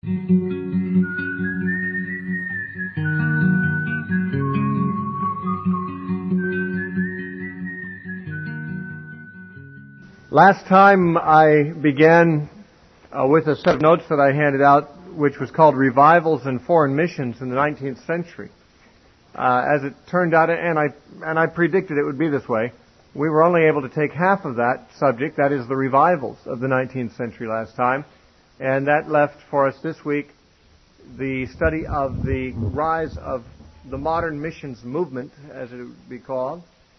Last time I began with a set of notes that I handed out, which was called Revivals and Foreign Missions in the 19th Century. As it turned out, and I predicted it would be this way, we were only able to take half of that subject, that is the revivals of the 19th century last time, and that left for us this week the study of the rise of the modern missions movement, as it would be called.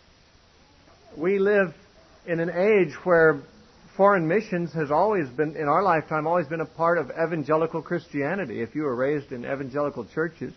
We live in an age where foreign missions has always been, in our lifetime, always been a part of evangelical Christianity. If you were raised in evangelical churches,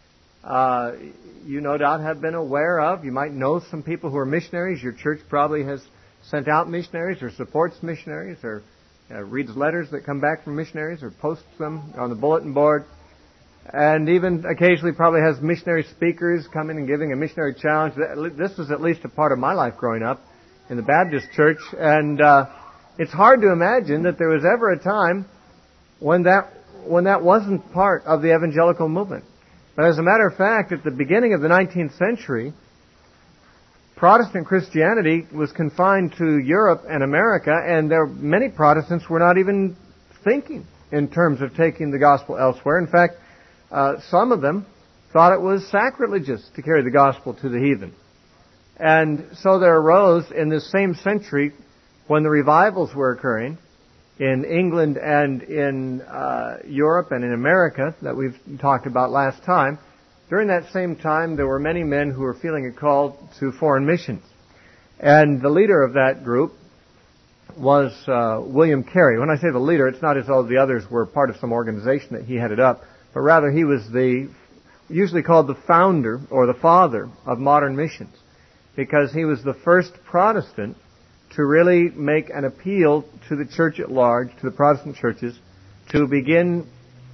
you no doubt have been aware of, you might know some people who are missionaries. Your church probably has sent out missionaries or supports missionaries or reads letters that come back from missionaries or posts them on the bulletin board. And even occasionally probably has missionary speakers coming and giving a missionary challenge. This was at least a part of my life growing up in the Baptist church. And it's hard to imagine that there was ever a time when that wasn't part of the evangelical movement. But as a matter of fact, at the beginning of the 19th century, Protestant Christianity was confined to Europe and America, and many Protestants were not even thinking in terms of taking the gospel elsewhere. In fact, some of them thought it was sacrilegious to carry the gospel to the heathen. And so there arose in this same century, when the revivals were occurring in England and in Europe and in America that we've talked about last time, during that same time there were many men who were feeling a call to foreign missions. And the leader of that group was William Carey. When I say the leader, it's not as though the others were part of some organization that he headed up, but rather he was usually called the founder or the father of modern missions, because he was the first Protestant to really make an appeal to the church at large, to the Protestant churches, to begin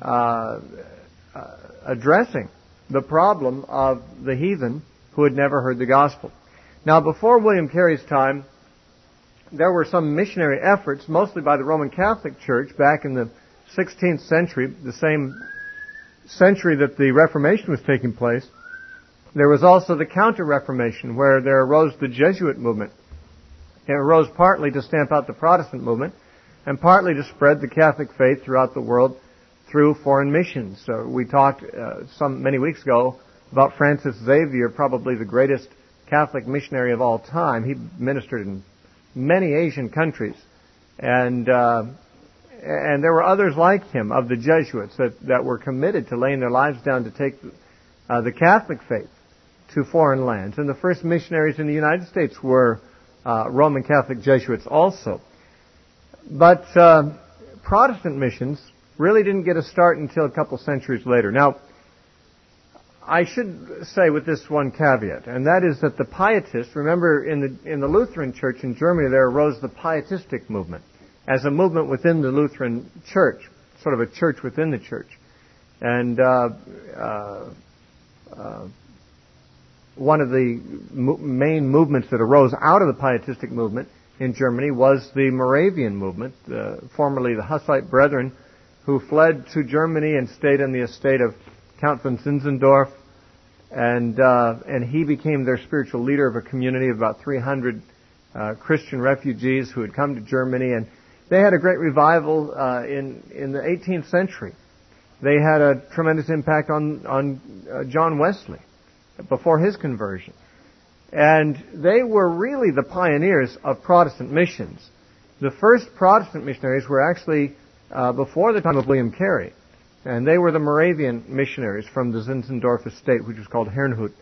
addressing the problem of the heathen who had never heard the gospel. Now, before William Carey's time, there were some missionary efforts, mostly by the Roman Catholic Church back in the 16th century, the same century that the Reformation was taking place. There was also the Counter-Reformation, where there arose the Jesuit movement. It arose partly to stamp out the Protestant movement and partly to spread the Catholic faith throughout the world through foreign missions. So we talked many weeks ago about Francis Xavier, probably the greatest Catholic missionary of all time. He ministered in many Asian countries. And there were others like him of the Jesuits that were committed to laying their lives down to take the Catholic faith to foreign lands. And the first missionaries in the United States were Roman Catholic Jesuits also. But Protestant missions really didn't get a start until a couple centuries later. Now, I should say with this one caveat, and that is that the Pietists, remember in the Lutheran Church in Germany there arose the Pietistic movement as a movement within the Lutheran Church, sort of a church within the church. And one of the main movements that arose out of the Pietistic movement in Germany was the Moravian movement, formerly the Hussite Brethren, who fled to Germany and stayed on the estate of Count von Zinzendorf, and he became their spiritual leader of a community of about 300 Christian refugees who had come to Germany, and they had a great revival in the 18th century. They had a tremendous impact on John Wesley before his conversion. And they were really the pioneers of Protestant missions. The first Protestant missionaries were actually before the time of William Carey. And they were the Moravian missionaries from the Zinzendorf estate, which was called Herrnhut.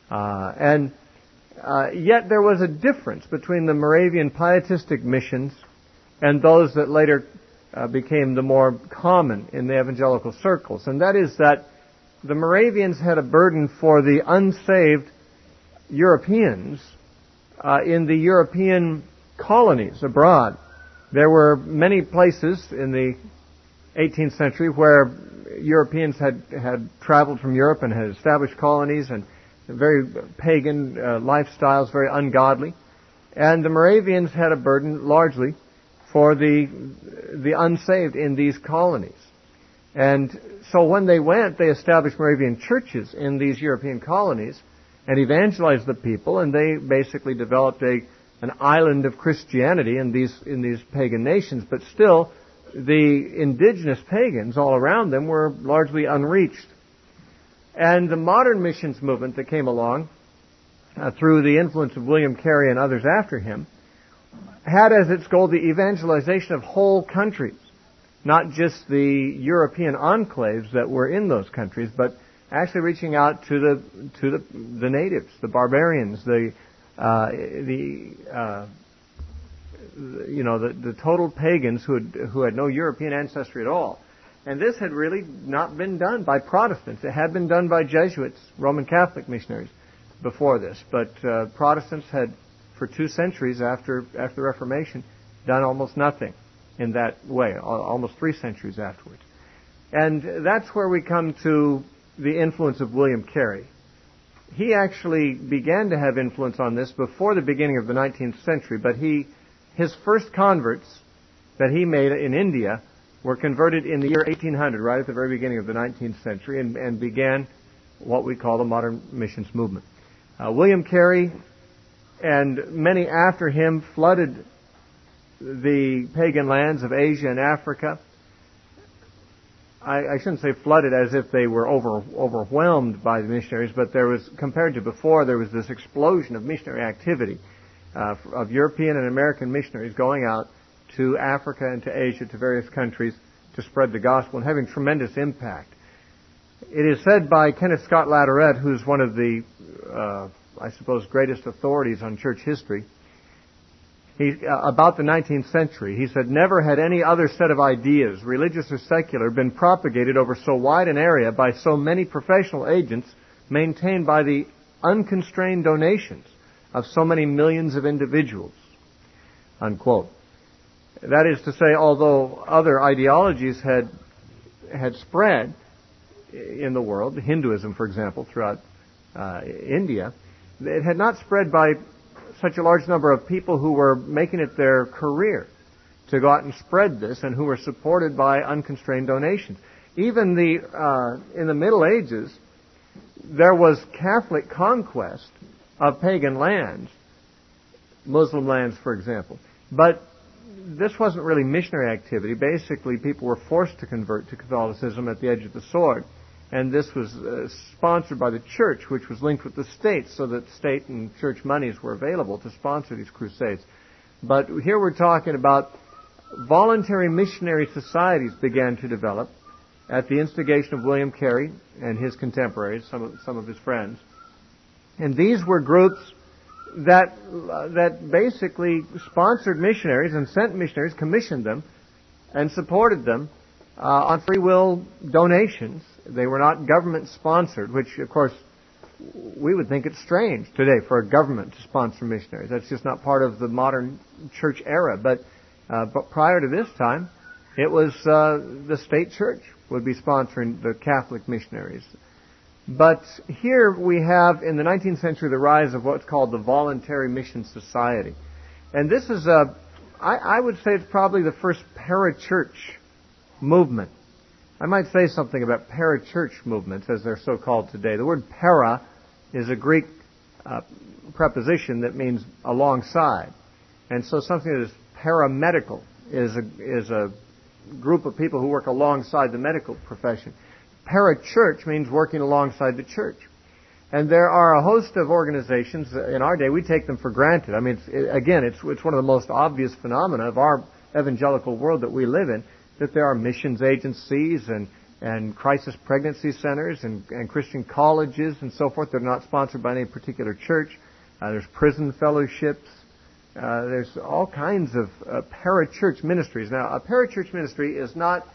Yet there was a difference between the Moravian Pietistic missions and those that later became the more common in the evangelical circles. And that is that the Moravians had a burden for the unsaved Europeans in the European colonies abroad. There were many places in the 18th century where Europeans had traveled from Europe and had established colonies, and very pagan lifestyles, very ungodly. And the Moravians had a burden largely for the unsaved in these colonies. And so when they went, they established Moravian churches in these European colonies and evangelized the people, and they basically developed an island of Christianity in these pagan nations. But still, the indigenous pagans all around them were largely unreached. And the modern missions movement that came along, through the influence of William Carey and others after him, had as its goal the evangelization of whole countries, not just the European enclaves that were in those countries, but actually reaching out to the natives, the barbarians, the total pagans who had no European ancestry at all. And this had really not been done by Protestants. It had been done by Jesuits, Roman Catholic missionaries, before this. But Protestants had, for 2 centuries after the Reformation, done almost nothing in that way, almost 3 centuries afterwards. And that's where we come to the influence of William Carey. He actually began to have influence on this before the beginning of the 19th century, but his first converts that he made in India were converted in the year 1800, right at the very beginning of the 19th century, and began what we call the modern missions movement. William Carey and many after him flooded the pagan lands of Asia and Africa. I shouldn't say flooded as if they were overwhelmed by the missionaries, but there was, compared to before, there was this explosion of missionary activity of European and American missionaries going out to Africa and to Asia, to various countries, to spread the gospel and having tremendous impact. It is said by Kenneth Scott Latourette, who's one of the, I suppose, greatest authorities on church history, about the 19th century, he said, "Never had any other set of ideas, religious or secular, been propagated over so wide an area by so many professional agents, maintained by the unconstrained donations of so many millions of individuals." Unquote. That is to say, although other ideologies had spread in the world, Hinduism, for example, throughout India, it had not spread by such a large number of people who were making it their career to go out and spread this, and who were supported by unconstrained donations. Even in the Middle Ages, there was Catholic conquest of pagan lands, Muslim lands, for example. But this wasn't really missionary activity. Basically, people were forced to convert to Catholicism at the edge of the sword. And this was sponsored by the church, which was linked with the state, so that state and church monies were available to sponsor these crusades. But here we're talking about voluntary missionary societies began to develop at the instigation of William Carey and his contemporaries, some of his friends. And these were groups that basically sponsored missionaries and sent missionaries, commissioned them, and supported them on free will donations. They were not government sponsored, which of course we would think it's strange today for a government to sponsor missionaries. That's just not part of the modern church era. But prior to this time, it was the state church would be sponsoring the Catholic missionaries. But here we have, in the 19th century, the rise of what's called the Voluntary Mission Society. And this is I would say it's probably the first parachurch movement. I might say something about parachurch movements, as they're so called today. The word para is a Greek preposition that means alongside. And so something that is paramedical is a group of people who work alongside the medical profession. Parachurch means working alongside the church. And there are a host of organizations in our day. We take them for granted. I mean, it's one of the most obvious phenomena of our evangelical world that we live in, that there are missions agencies and crisis pregnancy centers and Christian colleges and so forth that are not sponsored by any particular church. There's prison fellowships. There's all kinds of parachurch ministries. Now, a parachurch ministry is not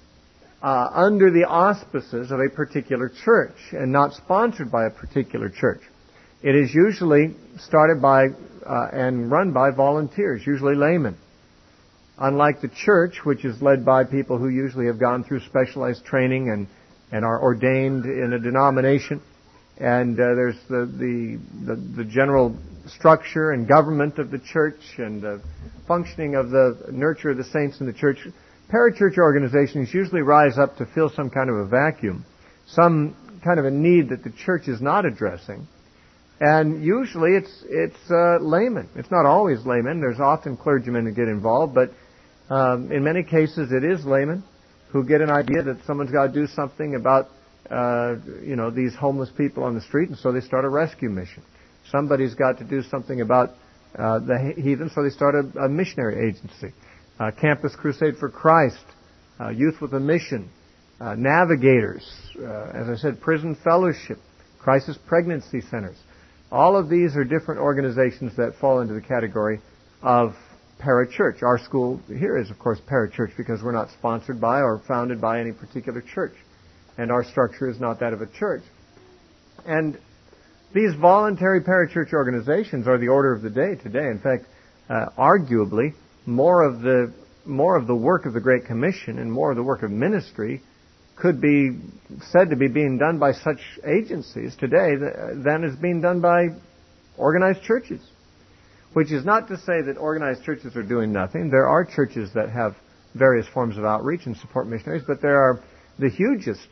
under the auspices of a particular church and not sponsored by a particular church. It is usually started by and run by volunteers, usually laymen. Unlike the church, which is led by people who usually have gone through specialized training and are ordained in a denomination, and there's the general structure and government of the church and the functioning of the nurture of the saints in the church. parachurch organizations usually rise up to fill some kind of a vacuum, some kind of a need that the church is not addressing. And usually it's laymen. It's not always laymen. There's often clergymen who get involved, but in many cases it is laymen who get an idea that someone's got to do something about these homeless people on the street, and so they start a rescue mission. Somebody's got to do something about the heathen, so they start a missionary agency. Campus Crusade for Christ, Youth with a Mission, Navigators, as I said, Prison Fellowship, Crisis Pregnancy Centers. All of these are different organizations that fall into the category of parachurch. Our school here is, of course, parachurch because we're not sponsored by or founded by any particular church. And our structure is not that of a church. And these voluntary parachurch organizations are the order of the day today. In fact, arguably, more of the work of the Great Commission and more of the work of ministry could be said to be being done by such agencies today than is being done by organized churches. Which is not to say that organized churches are doing nothing. There are churches that have various forms of outreach and support missionaries, but there are the hugest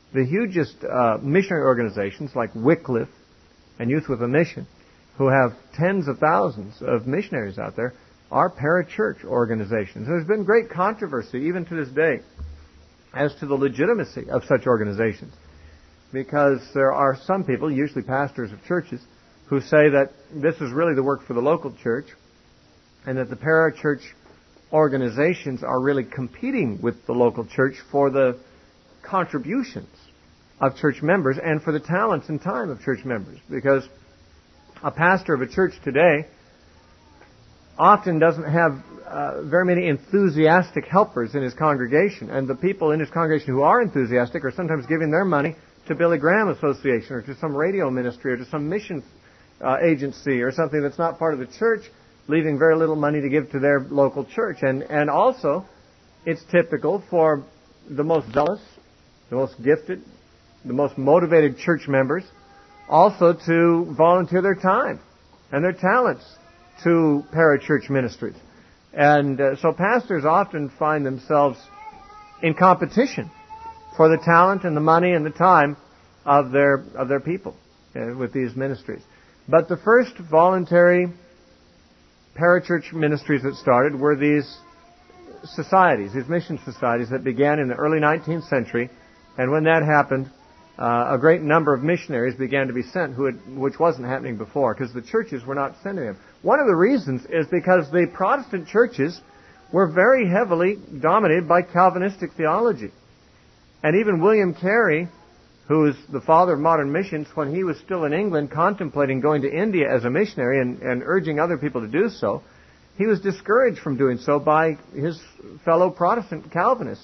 missionary organizations like Wycliffe and Youth with a Mission, who have tens of thousands of missionaries out there, are parachurch organizations. There's been great controversy, even to this day, as to the legitimacy of such organizations, because there are some people, usually pastors of churches, who say that this is really the work for the local church, and that the parachurch organizations are really competing with the local church for the contributions of church members and for the talents and time of church members. Because a pastor of a church today often doesn't have very many enthusiastic helpers in his congregation, and the people in his congregation who are enthusiastic are sometimes giving their money to Billy Graham Association or to some radio ministry or to some mission agency or something that's not part of the church, leaving very little money to give to their local church. And also, it's typical for the most zealous, the most gifted, the most motivated church members also to volunteer their time and their talents to parachurch ministries. And so pastors often find themselves in competition for the talent and the money and the time of their people with these ministries. But the first voluntary parachurch ministries that started were these societies, these mission societies that began in the early 19th century. And when that happened, a great number of missionaries began to be sent, which wasn't happening before, because the churches were not sending them. One of the reasons is because the Protestant churches were very heavily dominated by Calvinistic theology. And even William Carey, who is the father of modern missions, when he was still in England contemplating going to India as a missionary and urging other people to do so, he was discouraged from doing so by his fellow Protestant Calvinists.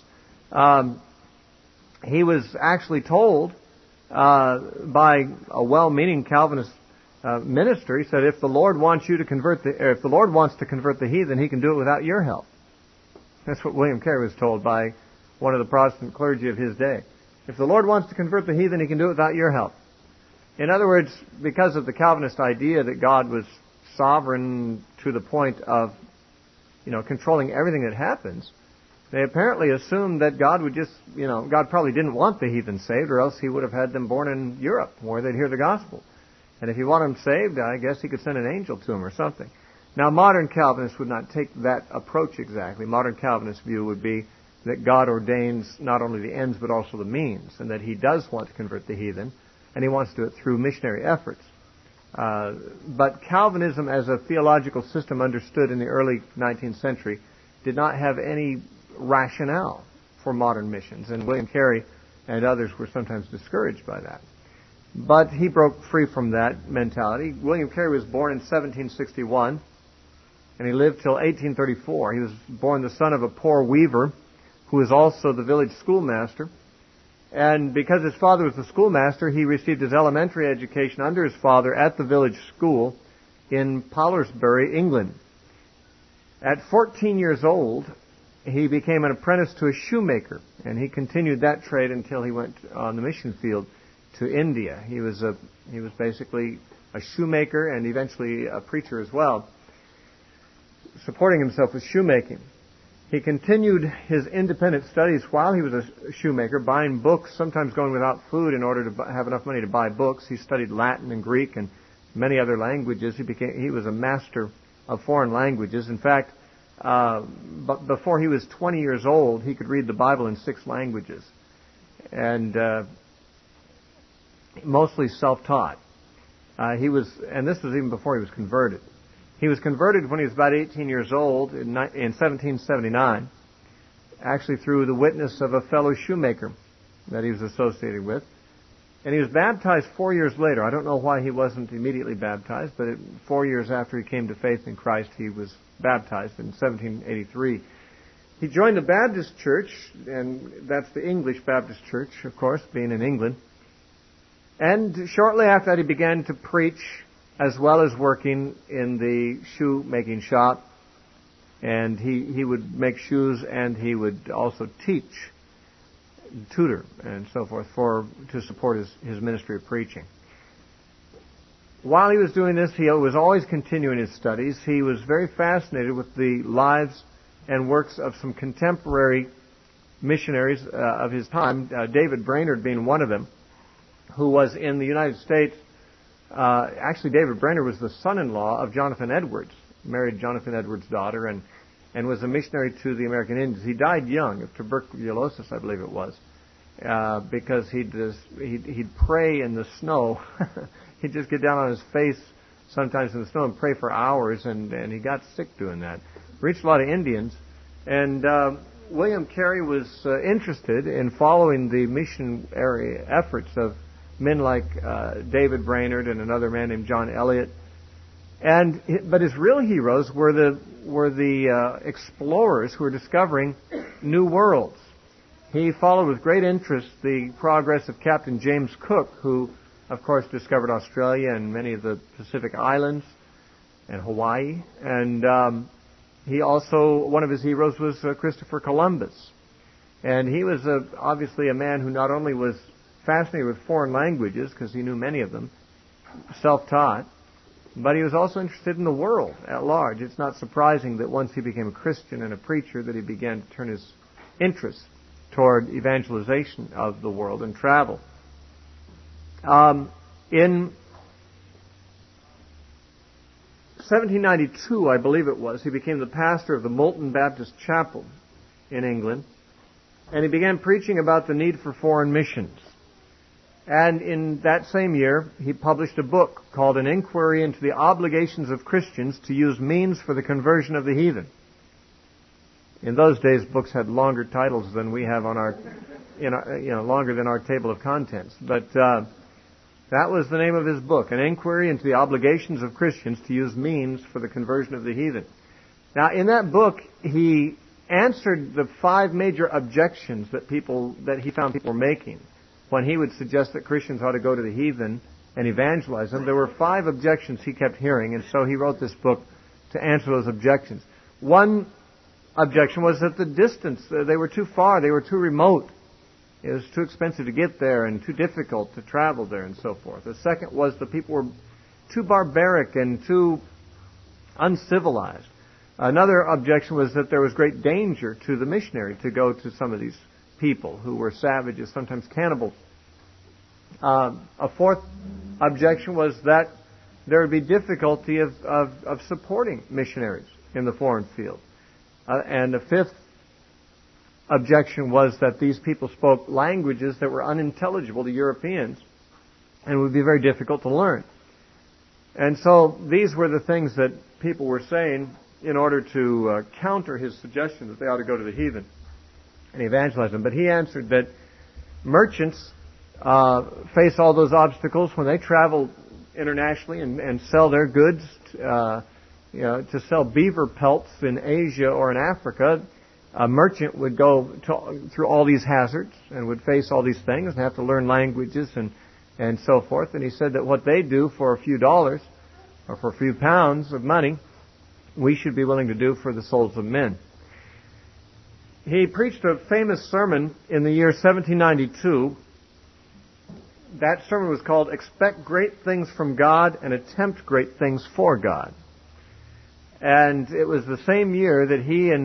He was actually told by a well-meaning Calvinist minister, he said, if the Lord wants to convert the heathen, He can do it without your help. That's what William Carey was told by one of the Protestant clergy of his day. If the Lord wants to convert the heathen, He can do it without your help. In other words, because of the Calvinist idea that God was sovereign to the point of, controlling everything that happens, they apparently assumed that God would just, God probably didn't want the heathen saved, or else He would have had them born in Europe where they'd hear the gospel. And if He wanted them saved, I guess He could send an angel to them or something. Now, modern Calvinists would not take that approach exactly. Modern Calvinist view would be that God ordains not only the ends but also the means, and that He does want to convert the heathen, and He wants to do it through missionary efforts. But Calvinism as a theological system understood in the early 19th century did not have any rationale for modern missions, and William Carey and others were sometimes discouraged by that. But he broke free from that mentality. William Carey was born in 1761, and he lived till 1834. He was born the son of a poor weaver who was also the village schoolmaster. And because his father was the schoolmaster, he received his elementary education under his father at the village school in Powersbury, England. At 14 years old, he became an apprentice to a shoemaker, and he continued that trade until he went on the mission field to India. He was basically a shoemaker and eventually a preacher as well, supporting himself with shoemaking. He continued his independent studies while he was a shoemaker, buying books, sometimes going without food in order to have enough money to buy books. He studied Latin and Greek and many other languages. He was a master of foreign languages. In fact, but before he was 20 years old, he could read the Bible in 6 languages, and mostly self-taught. And this was even before he was converted. He was converted when he was about 18 years old in 1779, actually through the witness of a fellow shoemaker that he was associated with. And he was baptized 4 years later. I don't know why he wasn't immediately baptized, but 4 years after he came to faith in Christ, he was baptized in 1783. He joined the Baptist Church, and that's the English Baptist Church, of course, being in England. And shortly after that, he began to preach as well as working in the shoemaking shop. And he would make shoes, and he would also teach, tutor, and so forth to support his ministry of preaching. While he was doing this, he was always continuing his studies. He was very fascinated with the lives and works of some contemporary missionaries of his time, David Brainerd being one of them, who was in the United States. Actually, David Brainerd was the son-in-law of Jonathan Edwards, married Jonathan Edwards' daughter, and was a missionary to the American Indians. He died young of tuberculosis, I believe it was, because he'd pray in the snow. He'd just get down on his face sometimes in the snow and pray for hours, and he got sick doing that. Reached a lot of Indians, and William Carey was interested in following the missionary efforts of men like David Brainerd and another man named John Eliot. But his real heroes were the explorers who were discovering new worlds. He followed with great interest the progress of Captain James Cook, who, of course, discovered Australia and many of the Pacific Islands and Hawaii. And he also, one of his heroes was Christopher Columbus. And he was obviously a man who not only was fascinated with foreign languages, because he knew many of them, self-taught, but he was also interested in the world at large. It's not surprising that once he became a Christian and a preacher that he began to turn his interest toward evangelization of the world and travel. In 1792, I believe it was, he became the pastor of the Moulton Baptist Chapel in England, and he began preaching about the need for foreign missions. And in that same year, he published a book called An Inquiry into the Obligations of Christians to Use Means for the Conversion of the Heathen. In those days, books had longer titles than we have on our, longer than our table of contents. But that was the name of his book, An Inquiry into the Obligations of Christians to Use Means for the Conversion of the Heathen. Now, in that book, he answered the 5 major objections that he found people were making when he would suggest that Christians ought to go to the heathen and evangelize them. There were 5 objections he kept hearing, and so he wrote this book to answer those objections. One objection was that the distance, they were too far, they were too remote. It was too expensive to get there and too difficult to travel there and so forth. The second was the people were too barbaric and too uncivilized. Another objection was that there was great danger to the missionary to go to some of these people who were savages, sometimes cannibals. A fourth objection was that there would be difficulty of supporting missionaries in the foreign field. And the fifth objection was that these people spoke languages that were unintelligible to Europeans and would be very difficult to learn. And so these were the things that people were saying in order to counter his suggestion that they ought to go to the heathen and evangelize them. But he answered that merchants face all those obstacles when they travel internationally and sell their goods. To sell beaver pelts in Asia or in Africa, a merchant would go through all these hazards and would face all these things and have to learn languages and so forth. And he said that what they do for a few dollars or for a few pounds of money, we should be willing to do for the souls of men. He preached a famous sermon in the year 1792. That sermon was called Expect Great Things from God and Attempt Great Things for God. And it was the same year that he and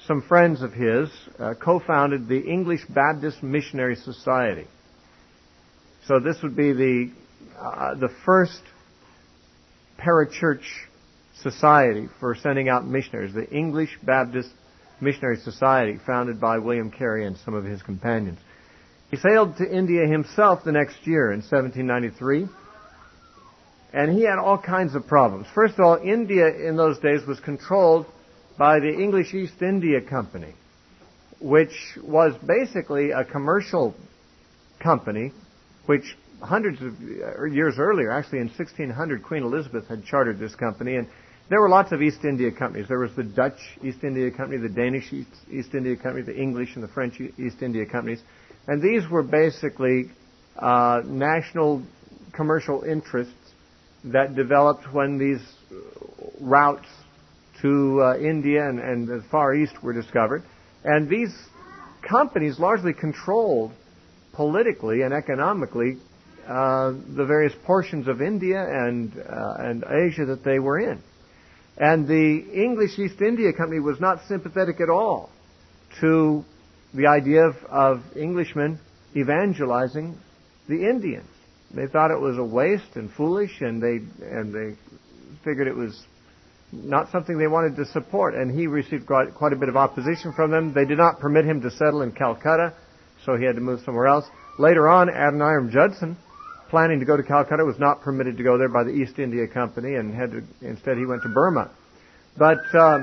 some friends of his co-founded the English Baptist Missionary Society. So this would be the first parachurch society for sending out missionaries, the English Baptist Missionary Society, founded by William Carey and some of his companions. He sailed to India himself the next year in 1793, and he had all kinds of problems. First of all, India in those days was controlled by the English East India Company, which was basically a commercial company, which hundreds of years earlier, actually in 1600, Queen Elizabeth had chartered this company, and there were lots of East India companies. There was the Dutch East India Company, the Danish East India Company, the English and the French East India Companies, and these were basically national commercial interests that developed when these routes to India and the Far East were discovered. And these companies largely controlled politically and economically the various portions of India and Asia that they were in. And the English East India Company was not sympathetic at all to the idea of Englishmen evangelizing the Indians. They thought it was a waste and foolish, and they figured it was not something they wanted to support. And he received quite a bit of opposition from them. They did not permit him to settle in Calcutta, so he had to move somewhere else. Later on, Adoniram Judson, planning to go to Calcutta, was not permitted to go there by the East India Company, and instead he went to Burma. But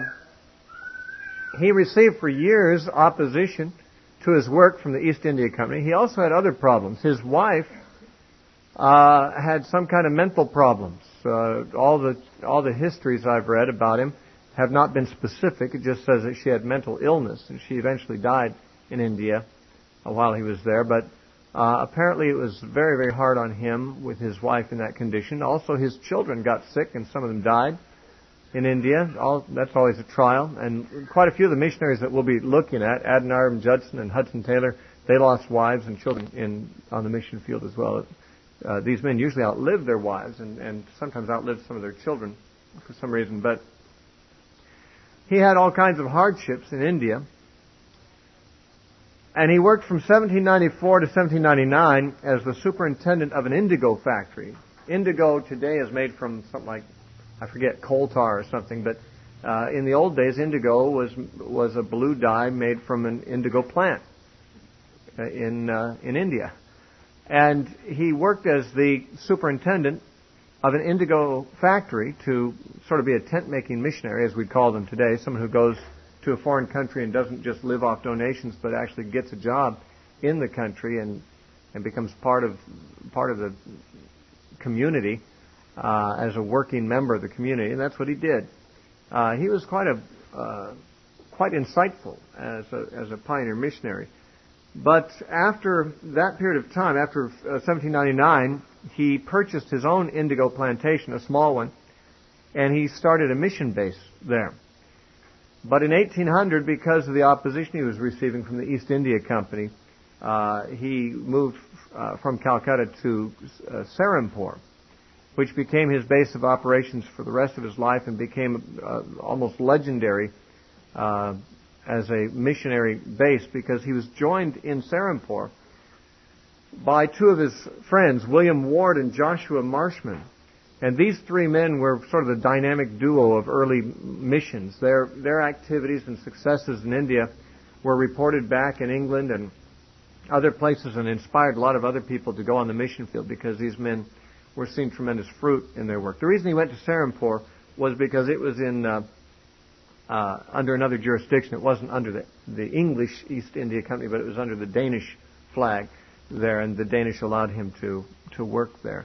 he received for years opposition to his work from the East India Company. He also had other problems. His wife had some kind of mental problems. All the histories I've read about him have not been specific. It just says that she had mental illness, and she eventually died in India while he was there. But apparently it was very, very hard on him with his wife in that condition. Also, his children got sick, and some of them died in India. That's always a trial. And quite a few of the missionaries that we'll be looking at, Adoniram Judson and Hudson Taylor, they lost wives and children on the mission field as well. These men usually outlived their wives and sometimes outlived some of their children for some reason. But he had all kinds of hardships in India. And he worked from 1794 to 1799 as the superintendent of an indigo factory. Indigo today is made from something like, I forget, coal tar or something, but in the old days, indigo was a blue dye made from an indigo plant in India. And he worked as the superintendent of an indigo factory to sort of be a tent-making missionary, as we'd call them today, someone who goes to a foreign country and doesn't just live off donations, but actually gets a job in the country and becomes part of the community as a working member of the community, and that's what he did. He was quite insightful as a pioneer missionary. But after that period of time, after 1799, he purchased his own indigo plantation, a small one, and he started a mission base there. But in 1800, because of the opposition he was receiving from the East India Company, he moved from Calcutta to Serampore, which became his base of operations for the rest of his life and became almost legendary as a missionary base, because he was joined in Serampore by two of his friends, William Ward and Joshua Marshman. And these three men were sort of the dynamic duo of early missions. Their activities and successes in India were reported back in England and other places and inspired a lot of other people to go on the mission field, because these men were seeing tremendous fruit in their work. The reason he went to Serampore was because it was under another jurisdiction. It wasn't under the English East India Company, but it was under the Danish flag there, and the Danish allowed him to work there.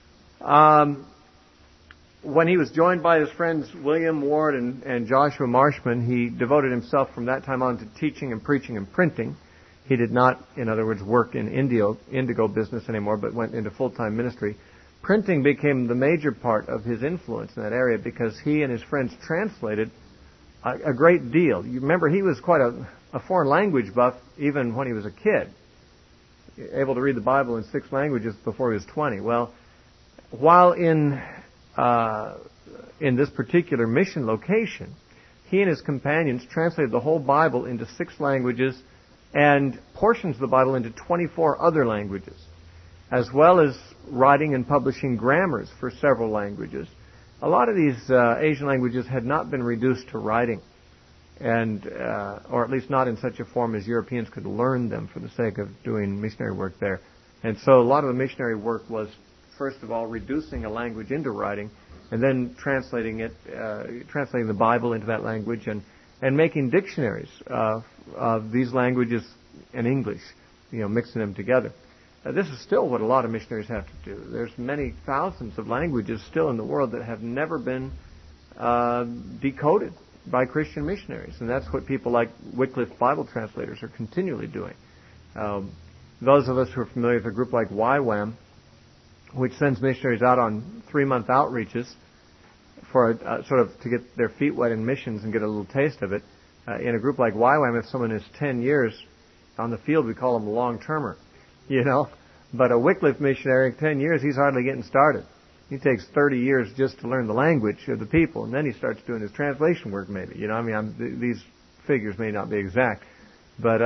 When he was joined by his friends William Ward and Joshua Marshman, he devoted himself from that time on to teaching and preaching and printing. He did not, in other words, work in indigo business anymore, but went into full-time ministry. Printing became the major part of his influence in that area, because he and his friends translated a great deal. You remember, he was quite a foreign language buff even when he was a kid, able to read the Bible in 6 languages before he was 20. Well, while in this particular mission location, he and his companions translated the whole Bible into 6 languages and portions of the Bible into 24 other languages, as well as writing and publishing grammars for several languages. A lot of these Asian languages had not been reduced to writing, and or at least not in such a form as Europeans could learn them for the sake of doing missionary work there. And so a lot of the missionary work was, first of all, reducing a language into writing, and then translating the Bible into that language, and making dictionaries of these languages and English, mixing them together. This is still what a lot of missionaries have to do. There's many thousands of languages still in the world that have never been decoded by Christian missionaries, and that's what people like Wycliffe Bible translators are continually doing. Those of us who are familiar with a group like YWAM, which sends missionaries out on 3-month outreaches for sort of to get their feet wet in missions and get a little taste of it. In a group like YWAM, if someone is 10 years on the field, we call them a long-termer, But a Wycliffe missionary, 10 years, he's hardly getting started. He takes 30 years just to learn the language of the people, and then he starts doing his translation work, maybe. These figures may not be exact, but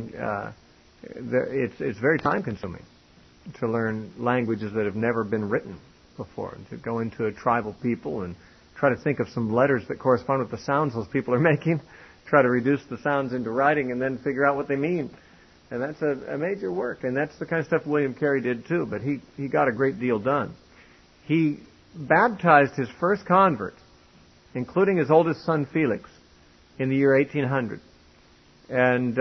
it's very time-consuming to learn languages that have never been written before, and to go into a tribal people and try to think of some letters that correspond with the sounds those people are making, try to reduce the sounds into writing, and then figure out what they mean. And that's a major work, and that's the kind of stuff William Carey did too, but he got a great deal done. He baptized his first convert, including his oldest son Felix, in the year 1800. And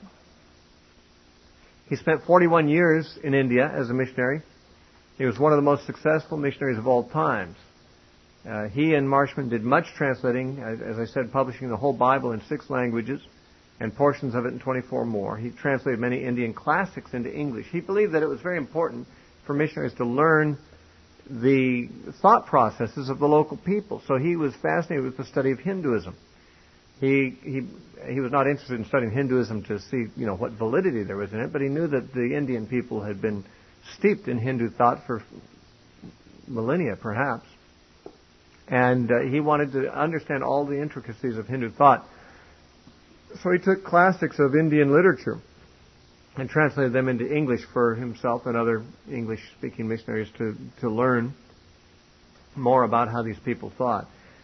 he spent 41 years in India as a missionary. He was one of the most successful missionaries of all times. He and Marshman did much translating, as I said, publishing the whole Bible in 6 languages and portions of it in 24 more. He translated many Indian classics into English. He believed that it was very important for missionaries to learn the thought processes of the local people. So he was fascinated with the study of Hinduism. He was not interested in studying Hinduism to see, what validity there was in it, but he knew that the Indian people had been steeped in Hindu thought for millennia, perhaps. And he wanted to understand all the intricacies of Hindu thought. So he took classics of Indian literature and translated them into English for himself and other English-speaking missionaries to learn more about how these people thought.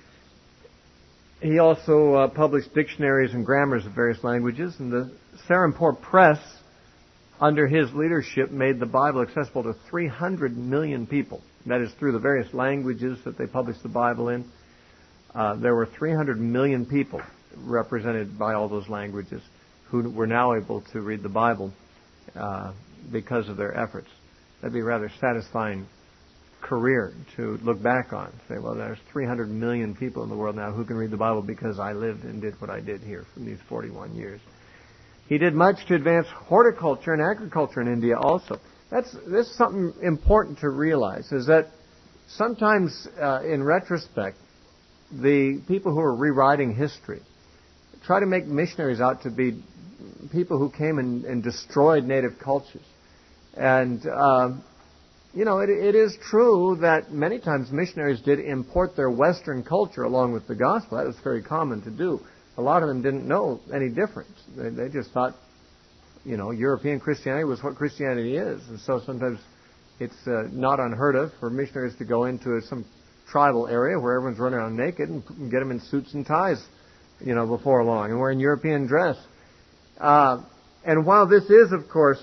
He also published dictionaries and grammars of various languages, and the Serampore Press, under his leadership, made the Bible accessible to 300 million people. That is, through the various languages that they published the Bible in. There were 300 million people represented by all those languages who were now able to read the Bible because of their efforts. That'd be a rather satisfying career to look back on. Say, well, there's 300 million people in the world now who can read the Bible because I lived and did what I did here for these 41 years. He did much to advance horticulture and agriculture in India also. This is something important to realize, is that sometimes in retrospect, the people who are rewriting history try to make missionaries out to be people who came and destroyed native cultures. And, it is true that many times missionaries did import their Western culture along with the gospel. That was very common to do. A lot of them didn't know any difference. They just thought, European Christianity was what Christianity is. And so sometimes it's not unheard of for missionaries to go into some tribal area where everyone's running around naked and get them in suits and ties, before long, and wearing European dress. And while this is, of course,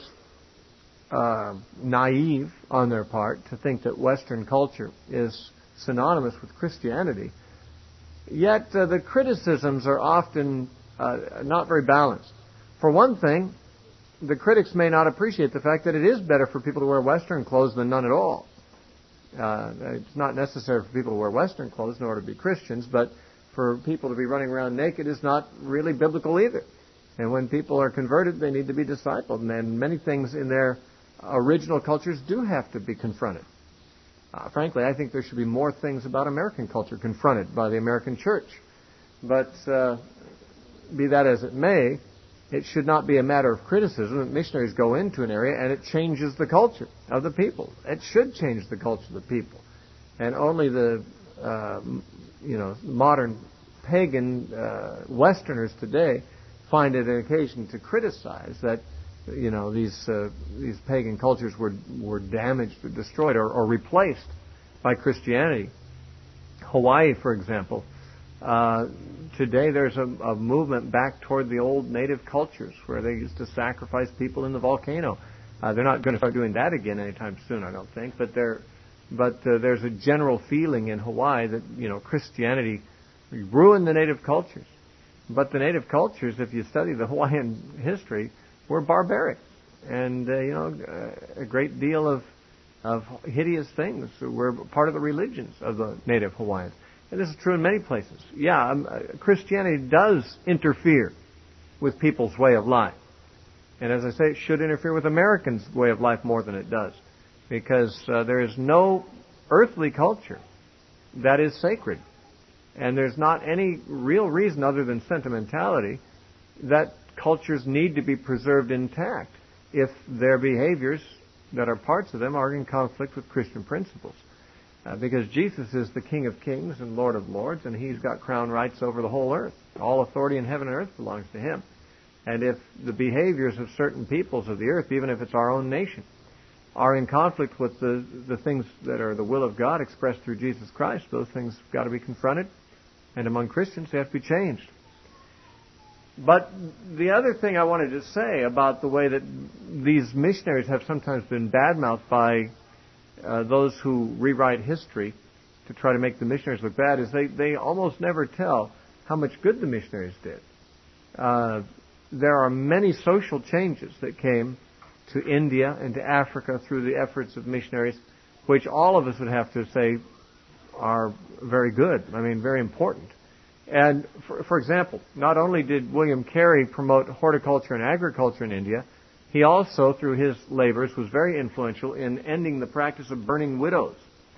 naive on their part to think that Western culture is synonymous with Christianity, yet the criticisms are often not very balanced. For one thing, the critics may not appreciate the fact that it is better for people to wear Western clothes than none at all. It's not necessary for people to wear Western clothes in order to be Christians, but for people to be running around naked is not really biblical either. And when people are converted, they need to be discipled. And many things in their original cultures do have to be confronted. Frankly, I think there should be more things about American culture confronted by the American church. But be that as it may, it should not be a matter of criticism that missionaries go into an area and it changes the culture of the people. It should change the culture of the people. And only the modern pagan Westerners today find it an occasion to criticize that, these pagan cultures were damaged or destroyed or replaced by Christianity. Hawaii, for example, today there's a movement back toward the old native cultures where they used to sacrifice people in the volcano. They're not going to start doing that again anytime soon, I don't think. But there's a general feeling in Hawaii that Christianity ruined the native cultures. But the native cultures, if you study the Hawaiian history, were barbaric, and a great deal of hideous things were part of the religions of the native Hawaiians. And this is true in many places. Christianity does interfere with people's way of life. And as I say, it should interfere with Americans' way of life more than it does. Because there is no earthly culture that is sacred. And there's not any real reason other than sentimentality that cultures need to be preserved intact if their behaviors that are parts of them are in conflict with Christian principles. Because Jesus is the King of Kings and Lord of Lords, and He's got crown rights over the whole earth. All authority in heaven and earth belongs to Him. And if the behaviors of certain peoples of the earth, even if it's our own nation, are in conflict with the things that are the will of God expressed through Jesus Christ, those things have got to be confronted. And among Christians, they have to be changed. But the other thing I wanted to say about the way that these missionaries have sometimes been badmouthed by those who rewrite history to try to make the missionaries look bad is they almost never tell how much good the missionaries did. There are many social changes that came to India and to Africa through the efforts of missionaries, which all of us would have to say are very good, very important. And for example, not only did William Carey promote horticulture and agriculture in India, he also, through his labors, was very influential in ending the practice of burning widows.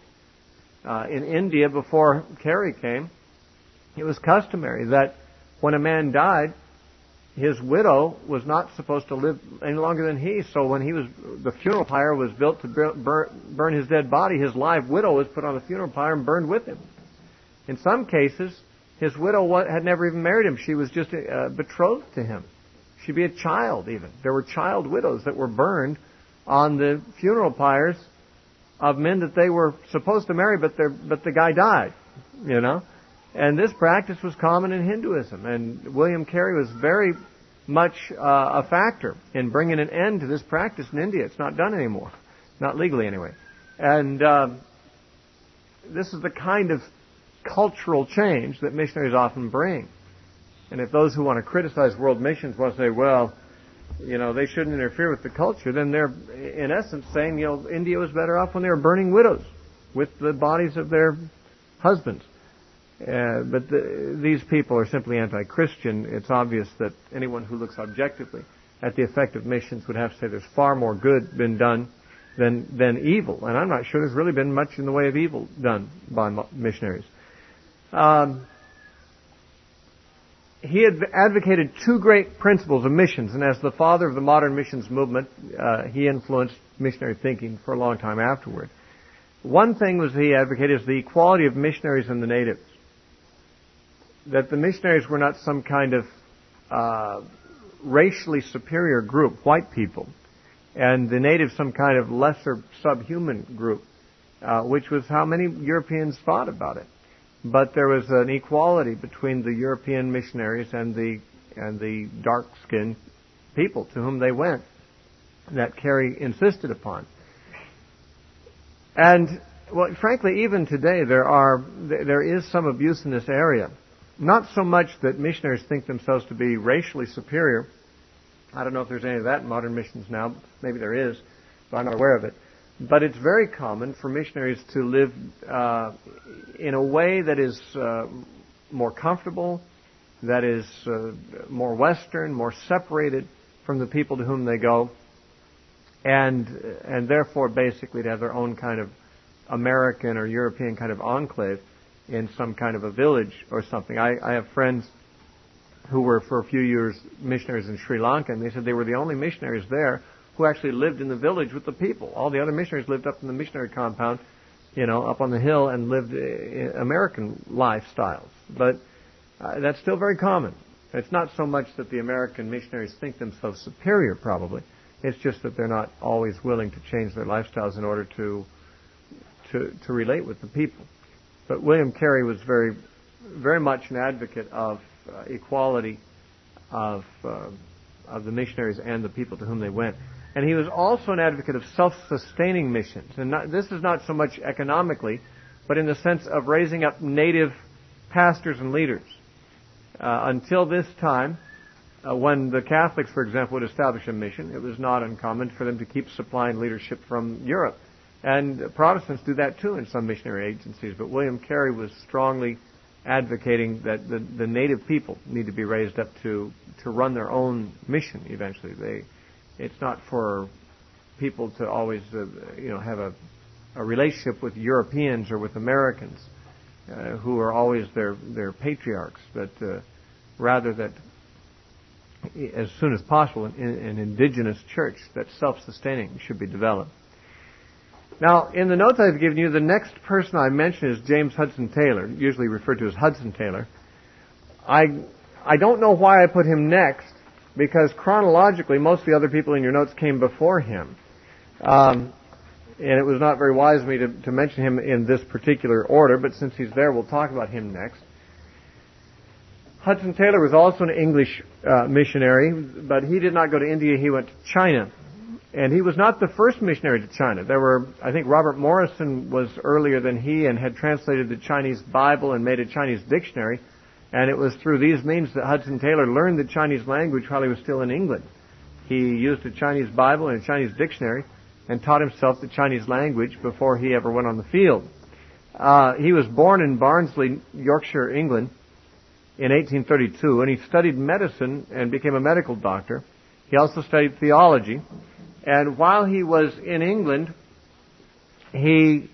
In India, before Carey came, it was customary that when a man died, his widow was not supposed to live any longer than he. So when the funeral pyre was built to burn his dead body, his live widow was put on the funeral pyre and burned with him. In some cases, his widow had never even married him. She was just betrothed to him. She'd be a child even. There were child widows that were burned on the funeral pyres of men that they were supposed to marry, but the guy died, And this practice was common in Hinduism. And William Carey was very much a factor in bringing an end to this practice in India. It's not done anymore. Not legally anyway. And this is the kind of cultural change that missionaries often bring. And if those who want to criticize world missions want to say, well, they shouldn't interfere with the culture, then they're in essence saying, India was better off when they were burning widows with the bodies of their husbands. But these people are simply anti-Christian. It's obvious that anyone who looks objectively at the effect of missions would have to say there's far more good been done than evil. And I'm not sure there's really been much in the way of evil done by missionaries. He had advocated two great principles of missions, and as the father of the modern missions movement, he influenced missionary thinking for a long time afterward. One thing was he advocated is the equality of missionaries and the natives. That the missionaries were not some kind of racially superior group, white people, and the natives some kind of lesser subhuman group, which was how many Europeans thought about it. But there was an equality between the European missionaries and the dark-skinned people to whom they went that Carey insisted upon. And, well, frankly, even today there is some abuse in this area. Not so much that missionaries think themselves to be racially superior. I don't know if there's any of that in modern missions now. Maybe there is, but I'm not aware of it. But it's very common for missionaries to live in a way that is more comfortable, that is more Western, more separated from the people to whom they go, and therefore basically to have their own kind of American or European kind of enclave in some kind of a village or something. I have friends who were for a few years missionaries in Sri Lanka, and they said they were the only missionaries there who actually lived in the village with the people. All the other missionaries lived up in the missionary compound, up on the hill, and lived American lifestyles. But That's still very common. It's not so much that the American missionaries think themselves superior, probably. It's just that they're not always willing to change their lifestyles in order to relate with the people. But William Carey was very, very much an advocate of equality of the missionaries and the people to whom they went. And he was also an advocate of self-sustaining missions. And this is not so much economically, but in the sense of raising up native pastors and leaders. Until this time, when the Catholics, for example, would establish a mission, it was not uncommon for them to keep supplying leadership from Europe. And Protestants do that too in some missionary agencies. But William Carey was strongly advocating that the native people need to be raised up to run their own mission eventually. It's not for people to always have a relationship with Europeans or with Americans who are always their patriarchs, but rather that as soon as possible an indigenous church that's self-sustaining should be developed. Now, in the notes I've given you, the next person I mention is James Hudson Taylor, usually referred to as Hudson Taylor. I don't know why I put him next, because chronologically most of the other people in your notes came before him. And it was not very wise of me to mention him in this particular order, but since he's there, we'll talk about him next. Hudson Taylor was also an English missionary, but he did not go to India, he went to China. And he was not the first missionary to China. I think Robert Morrison was earlier than he and had translated the Chinese Bible and made a Chinese dictionary. And it was through these means that Hudson Taylor learned the Chinese language while he was still in England. He used a Chinese Bible and a Chinese dictionary and taught himself the Chinese language before he ever went on the field. He was born in Barnsley, Yorkshire, England in 1832, and he studied medicine and became a medical doctor. He also studied theology. And while he was in England, he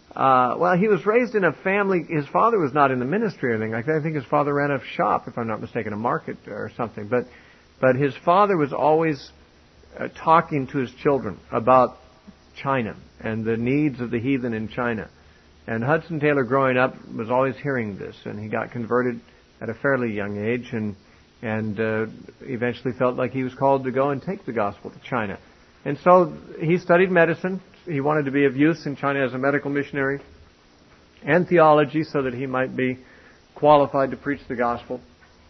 was raised in a family. His father was not in the ministry or anything like that. I think his father ran a shop, if I'm not mistaken, a market or something. But his father was always talking to his children about China and the needs of the heathen in China. And Hudson Taylor, growing up, was always hearing this, and he got converted at a fairly young age, and eventually felt like he was called to go and take the gospel to China. And so he studied medicine. He wanted to be of use in China as a medical missionary, and theology so that he might be qualified to preach the gospel.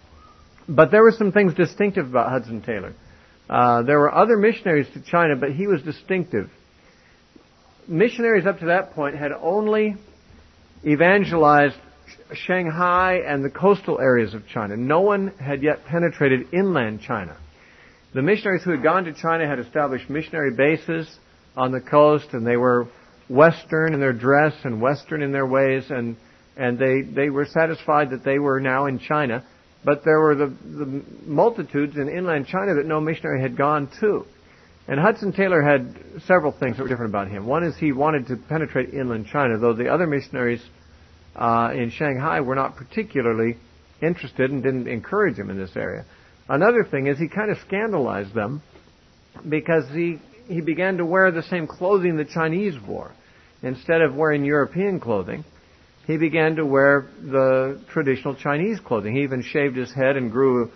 But there were some things distinctive about Hudson Taylor. There were other missionaries to China, but he was distinctive. Missionaries up to that point had only evangelized Shanghai and the coastal areas of China. No one had yet penetrated inland China. The missionaries who had gone to China had established missionary bases on the coast, and they were Western in their dress and Western in their ways, and they were satisfied that they were now in China. But there were the multitudes in inland China that no missionary had gone to. And Hudson Taylor had several things that were different about him. One is he wanted to penetrate inland China, though the other missionaries in Shanghai were not particularly interested and didn't encourage him in this area. Another thing is he kind of scandalized them because he began to wear the same clothing the Chinese wore. Instead of wearing European clothing, he began to wear the traditional Chinese clothing. He even shaved his head and grew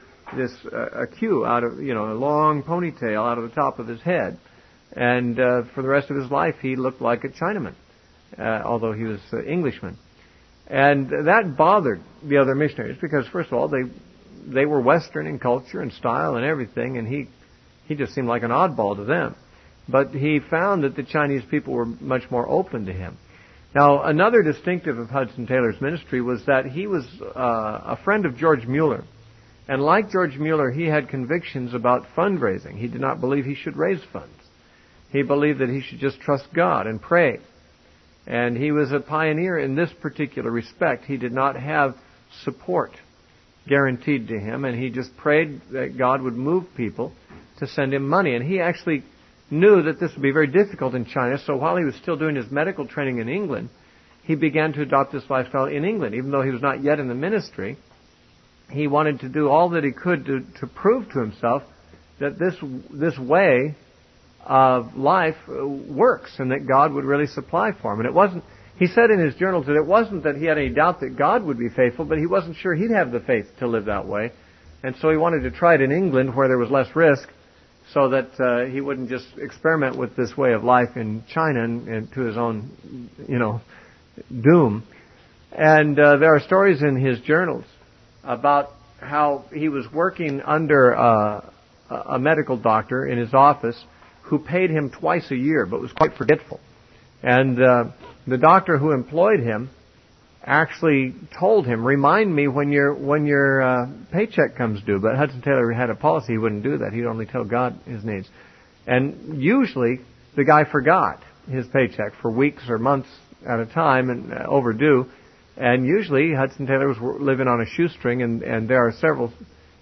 a queue out of, a long ponytail out of the top of his head. And for the rest of his life, he looked like a Chinaman, although he was an Englishman. And that bothered the other missionaries because, first of all, they were Western in culture and style and everything, and he just seemed like an oddball to them. But he found that the Chinese people were much more open to him. Now, another distinctive of Hudson Taylor's ministry was that he was a friend of George Mueller. And like George Mueller, he had convictions about fundraising. He did not believe he should raise funds. He believed that he should just trust God and pray. And he was a pioneer in this particular respect. He did not have support guaranteed to him, and he just prayed that God would move people to send him money. And he actually knew that this would be very difficult in China, so while he was still doing his medical training in England, he began to adopt this lifestyle in England. Even though he was not yet in the ministry, he wanted to do all that he could to prove to himself that this way of life works and that God would really supply for him. And He said in his journals that it wasn't that he had any doubt that God would be faithful, but he wasn't sure he'd have the faith to live that way. And so he wanted to try it in England where there was less risk so that he wouldn't just experiment with this way of life in China and to his own, doom. And there are stories in his journals about how he was working under a medical doctor in his office who paid him twice a year but was quite forgetful. And the doctor who employed him actually told him, remind me when your paycheck comes due. But Hudson Taylor had a policy he wouldn't do that. He'd only tell God his needs. And usually the guy forgot his paycheck for weeks or months at a time and overdue. And usually Hudson Taylor was living on a shoestring, and there are several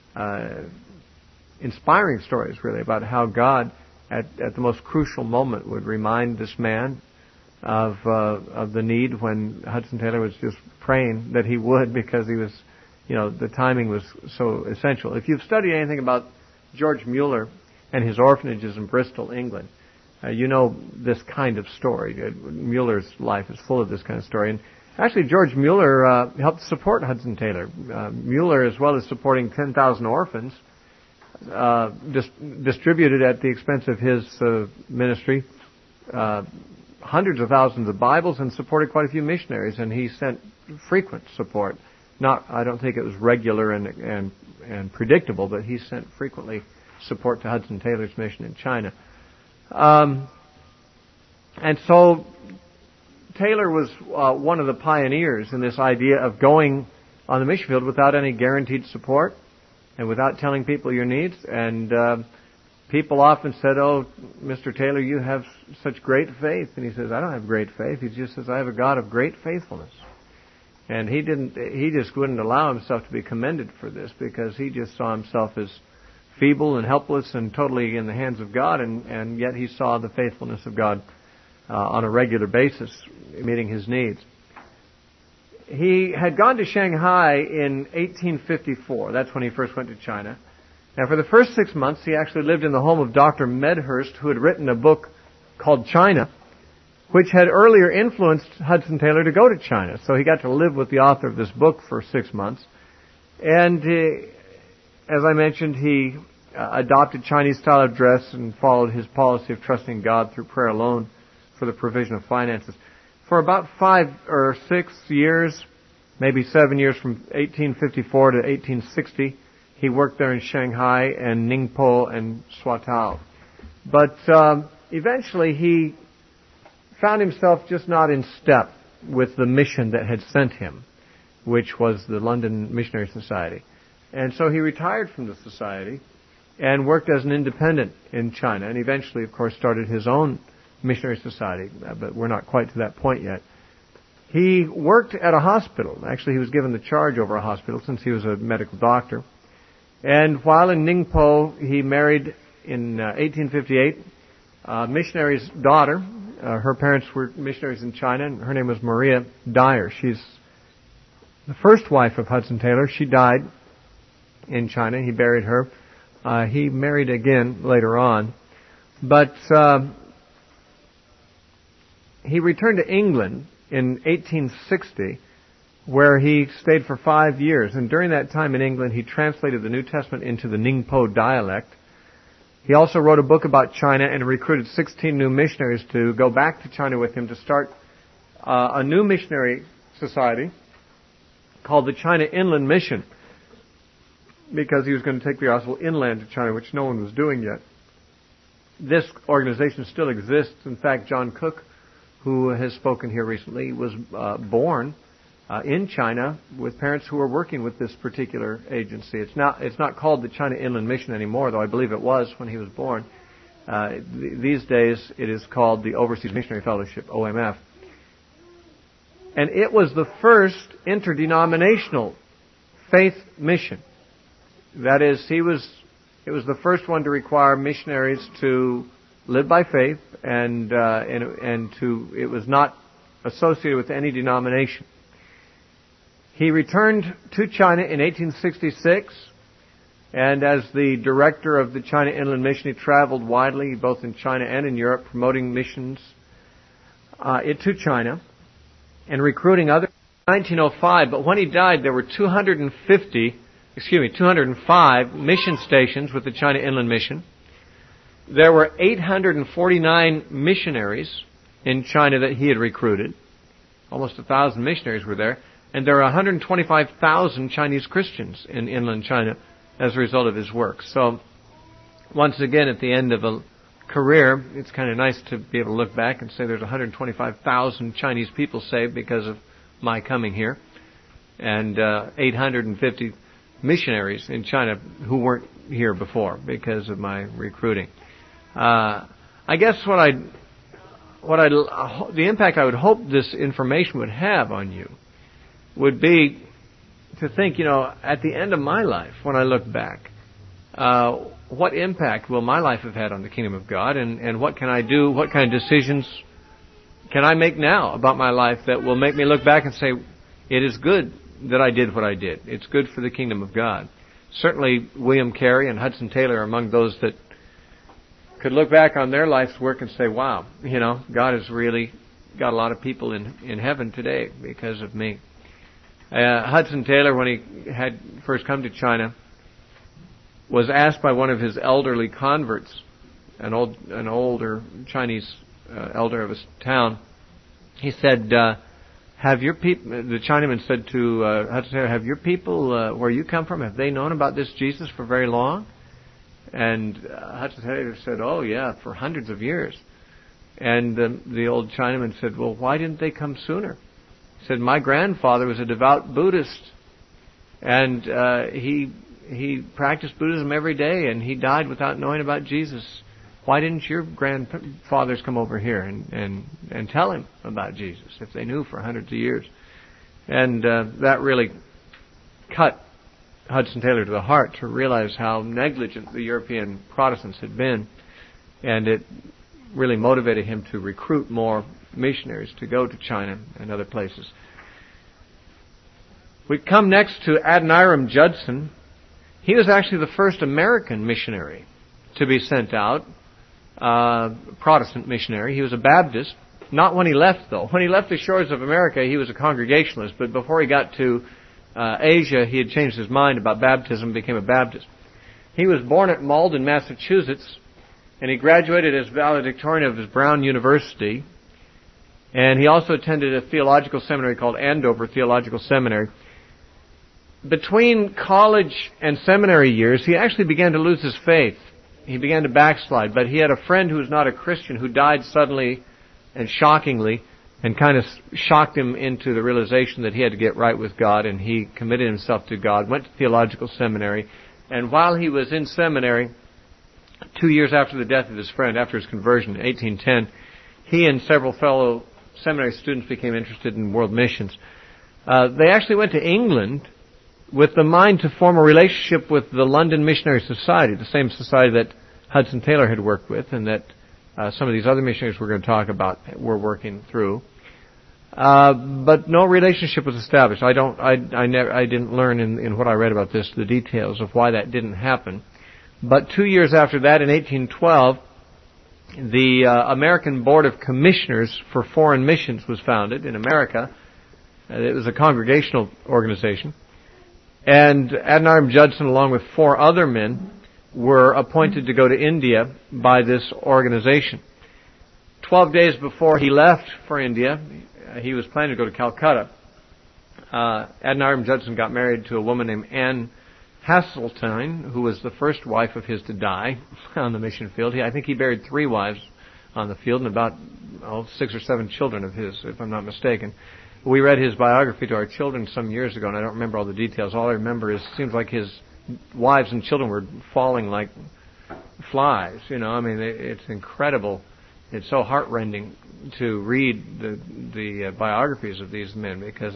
inspiring stories really about how God at the most crucial moment would remind this man of the need when Hudson Taylor was just praying that he would, because he was, the timing was so essential. If you've studied anything about George Mueller and his orphanages in Bristol, England, you know this kind of story. Mueller's life is full of this kind of story. And actually, George Mueller helped support Hudson Taylor. Mueller, as well as supporting 10,000 orphans, distributed at the expense of his ministry hundreds of thousands of Bibles and supported quite a few missionaries, and he sent frequent support. I don't think it was regular and predictable, but he sent frequently support to Hudson Taylor's mission in China. And so Taylor was one of the pioneers in this idea of going on the mission field without any guaranteed support and without telling people your needs. And people often said, "Oh, Mr. Taylor, you have such great faith." And he says, "I don't have great faith." He just says, "I have a God of great faithfulness." And he just wouldn't allow himself to be commended for this, because he just saw himself as feeble and helpless and totally in the hands of God, and yet he saw the faithfulness of God on a regular basis, meeting his needs. He had gone to Shanghai in 1854. That's when he first went to China. And for the first 6 months, he actually lived in the home of Dr. Medhurst, who had written a book called China, which had earlier influenced Hudson Taylor to go to China. So he got to live with the author of this book for 6 months. And as I mentioned, he adopted Chinese style of dress and followed his policy of trusting God through prayer alone for the provision of finances. For about 5 or 6 years, maybe 7 years, from 1854 to 1860, he worked there in Shanghai and Ningpo and Swatow. But eventually he found himself just not in step with the mission that had sent him, which was the London Missionary Society. And so he retired from the society and worked as an independent in China, and eventually, of course, started his own missionary society, but we're not quite to that point yet. He worked at a hospital. Actually, he was given the charge over a hospital since he was a medical doctor. And while in Ningpo, he married in 1858 a missionary's daughter. Her parents were missionaries in China, and her name was Maria Dyer. She's the first wife of Hudson Taylor. She died in China. He buried her. He married again later on. But he returned to England in 1860, where he stayed for 5 years. And during that time in England, he translated the New Testament into the Ningpo dialect. He also wrote a book about China and recruited 16 new missionaries to go back to China with him to start a new missionary society called the China Inland Mission, because he was going to take the gospel inland to China, which no one was doing yet. This organization still exists. In fact, John Cook, who has spoken here recently, was born in China with parents who were working with this particular agency. It's not called the China Inland Mission anymore, though I believe it was when he was born. These days it is called the Overseas Missionary Fellowship, OMF. And it was the first interdenominational faith mission. That is, it was the first one to require missionaries to live by faith, and it was not associated with any denomination. He returned to China in 1866, and as the director of the China Inland Mission, he traveled widely, both in China and in Europe, promoting missions to China. and recruiting others in 1905, but when he died, there were 205 mission stations with the China Inland Mission. There were 849 missionaries in China that he had recruited. Almost 1,000 missionaries were there. And there are 125,000 Chinese Christians in inland China as a result of his work. So, once again, at the end of a career, it's kind of nice to be able to look back and say there's 125,000 Chinese people saved because of my coming here. And 850 missionaries in China who weren't here before because of my recruiting. I guess the impact I would hope this information would have on you would be to think, at the end of my life, when I look back, what impact will my life have had on the kingdom of God, and what can I do, what kind of decisions can I make now about my life that will make me look back and say, it is good that I did what I did. It's good for the kingdom of God. Certainly, William Carey and Hudson Taylor are among those that could look back on their life's work and say, wow, God has really got a lot of people in heaven today because of me. Hudson Taylor, when he had first come to China, was asked by one of his elderly converts, an older Chinese elder of his town. He said, "Have your people?" The Chinaman said to Hudson Taylor, "Have your people where you come from, have they known about this Jesus for very long?" And Hudson Taylor said, "Oh yeah, for hundreds of years." And the old Chinaman said, "Well, why didn't they come sooner?" He said, "My grandfather was a devout Buddhist, and he practiced Buddhism every day, and he died without knowing about Jesus. Why didn't your grandfathers come over here and tell him about Jesus if they knew for hundreds of years?" And that really cut Hudson Taylor to the heart to realize how negligent the European Protestants had been, and it really motivated him to recruit more missionaries to go to China and other places. We come next to Adoniram Judson. He was actually the first American missionary to be sent out, Protestant missionary. He was a Baptist. Not when he left, though. When he left the shores of America, he was a Congregationalist, but before he got to Asia, he had changed his mind about baptism and became a Baptist. He was born at Malden, Massachusetts, and he graduated as valedictorian of his Brown University. And he also attended a theological seminary called Andover Theological Seminary. Between college and seminary years, he actually began to lose his faith. He began to backslide, but he had a friend who was not a Christian who died suddenly and shockingly, and kind of shocked him into the realization that he had to get right with God, and he committed himself to God, went to theological seminary, and while he was in seminary, 2 years after the death of his friend, after his conversion in 1810, he and several fellow seminary students became interested in world missions. They actually went to England with the mind to form a relationship with the London Missionary Society, the same society that Hudson Taylor had worked with and that some of these other missionaries we're going to talk about were working through. But no relationship was established. I didn't learn in what I read about this the details of why that didn't happen. But 2 years after that, in 1812, the American Board of Commissioners for Foreign Missions was founded in America. It was a congregational organization. And Adoniram Judson, along with 4 other men, were appointed to go to India by this organization. 12 days before he left for India, he was planning to go to Calcutta. Adoniram Judson got married to a woman named Anne Hasseltine, who was the first wife of his to die on the mission field. I think he buried 3 wives on the field and about 6 or 7 children of his, if I'm not mistaken. We read his biography to our children some years ago, and I don't remember all the details. All I remember is it seems like his wives and children were falling like flies. It's incredible. It's so heartrending to read the biographies of these men because,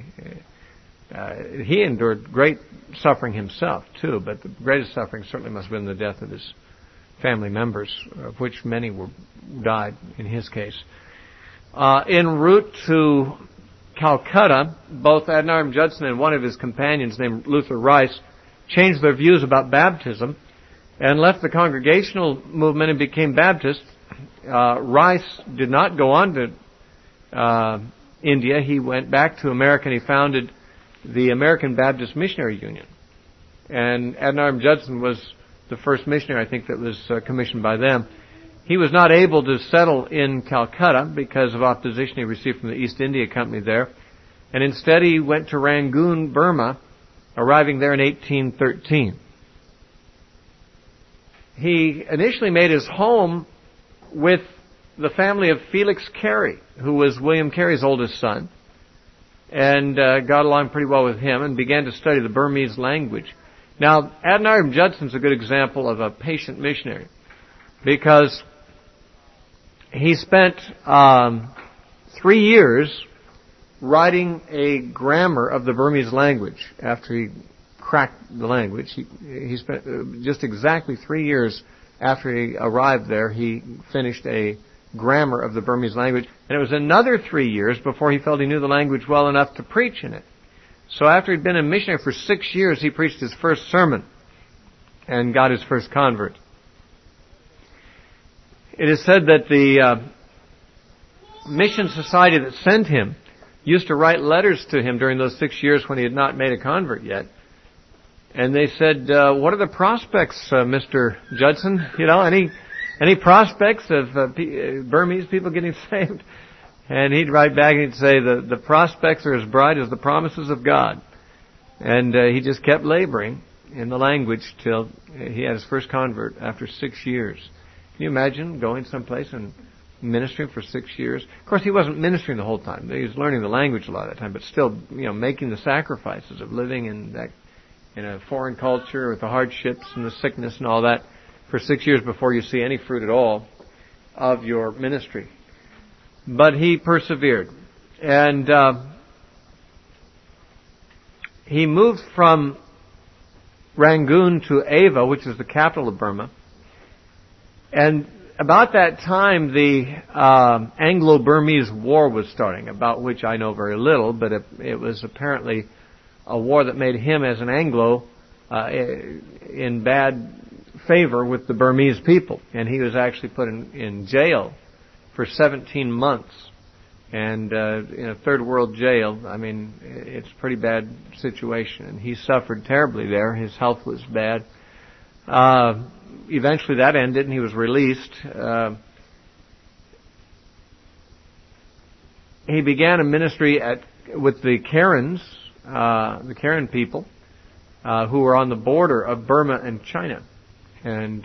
he endured great suffering himself, too, but the greatest suffering certainly must have been the death of his family members, of which many died in his case. En route to Calcutta, both Adoniram Judson and one of his companions named Luther Rice changed their views about baptism and left the Congregational movement and became Baptists. Rice did not go on to India, he went back to America and he founded the American Baptist Missionary Union. And Adoniram Judson was the first missionary, I think, that was commissioned by them. He was not able to settle in Calcutta because of opposition he received from the East India Company there. And instead he went to Rangoon, Burma, arriving there in 1813. He initially made his home with the family of Felix Carey, who was William Carey's oldest son, and got along pretty well with him and began to study the Burmese language. Now, Adoniram Judson's a good example of a patient missionary because he spent 3 years writing a grammar of the Burmese language. After he cracked the language, he spent just exactly 3 years after he arrived there, he finished a grammar of the Burmese language. And it was another 3 years before he felt he knew the language well enough to preach in it. So after he'd been a missionary for 6 years, he preached his first sermon and got his first convert. It is said that the mission society that sent him used to write letters to him during those 6 years when he had not made a convert yet. And they said, what are the prospects, Mr. Judson? You know, any prospects of Burmese people getting saved? And he'd write back and he'd say, the prospects are as bright as the promises of God. And he just kept laboring in the language till he had his first convert after 6 years. Can you imagine going someplace and ministering for 6 years? Of course, he wasn't ministering the whole time. He was learning the language a lot of the time, but still, making the sacrifices of living in a foreign culture with the hardships and the sickness and all that for 6 years before you see any fruit at all of your ministry. But he persevered. And he moved from Rangoon to Ava, which is the capital of Burma. And about that time, the Anglo-Burmese War was starting, about which I know very little, but it was apparently a war that made him, as an Anglo, in bad favor with the Burmese people. And he was actually put in jail for 17 months. And in a third world jail, I mean, it's a pretty bad situation. And he suffered terribly there. His health was bad. Eventually that ended and he was released. He began a ministry with the Karens, the Karen people, who were on the border of Burma and China. And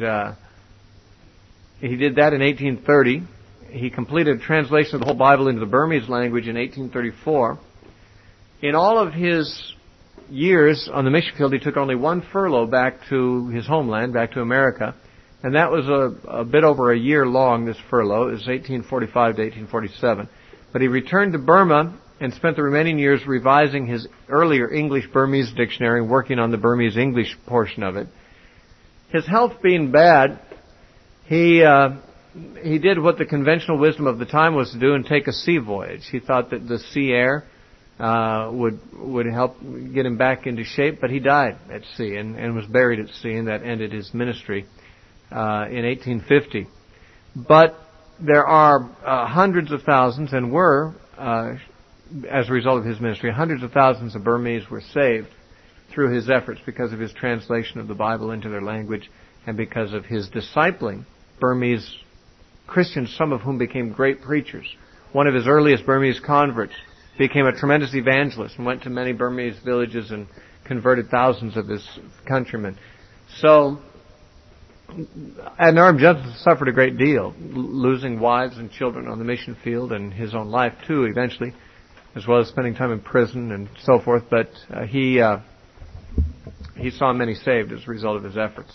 he did that in 1830. He completed a translation of the whole Bible into the Burmese language in 1834. In all of his years on the mission field, he took only one furlough back to his homeland, back to America. And that was a bit over a year long, this furlough. It was 1845 to 1847. But he returned to Burma and spent the remaining years revising his earlier English-Burmese dictionary and working on the Burmese-English portion of it. His health being bad, he did what the conventional wisdom of the time was to do and take a sea voyage. He thought that the sea air would help get him back into shape, but he died at sea and was buried at sea, and that ended his ministry in 1850. But there are hundreds of thousands, and were, as a result of his ministry, hundreds of thousands of Burmese were saved through his efforts because of his translation of the Bible into their language and because of his discipling Burmese Christians, some of whom became great preachers. One of his earliest Burmese converts became a tremendous evangelist and went to many Burmese villages and converted thousands of his countrymen. So Adoniram Judson suffered a great deal, losing wives and children on the mission field, and his own life too eventually, as well as spending time in prison and so forth. But he saw many saved as a result of his efforts.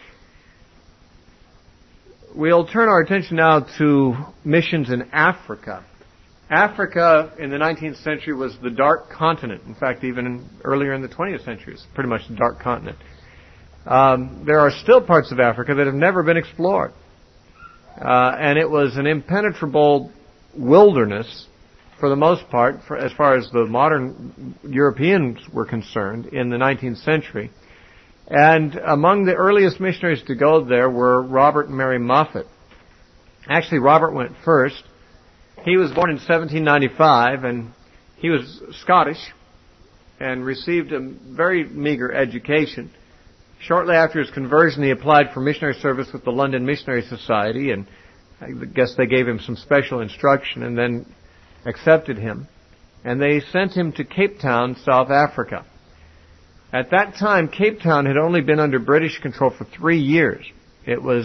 We'll turn our attention now to missions in Africa. Africa in the 19th century was the dark continent. In fact, even earlier in the 20th century, it's pretty much the dark continent. There are still parts of Africa that have never been explored. And it was an impenetrable wilderness for the most part, as far as the modern Europeans were concerned, in the 19th century. And among the earliest missionaries to go there were Robert and Mary Moffat. Actually, Robert went first, He was born in 1795, and he was Scottish and received a very meager education. Shortly after his conversion, he applied for missionary service with the London Missionary Society, and I guess they gave him some special instruction and then accepted him. And they sent him to Cape Town, South Africa. At that time, Cape Town had only been under British control for 3 years. It was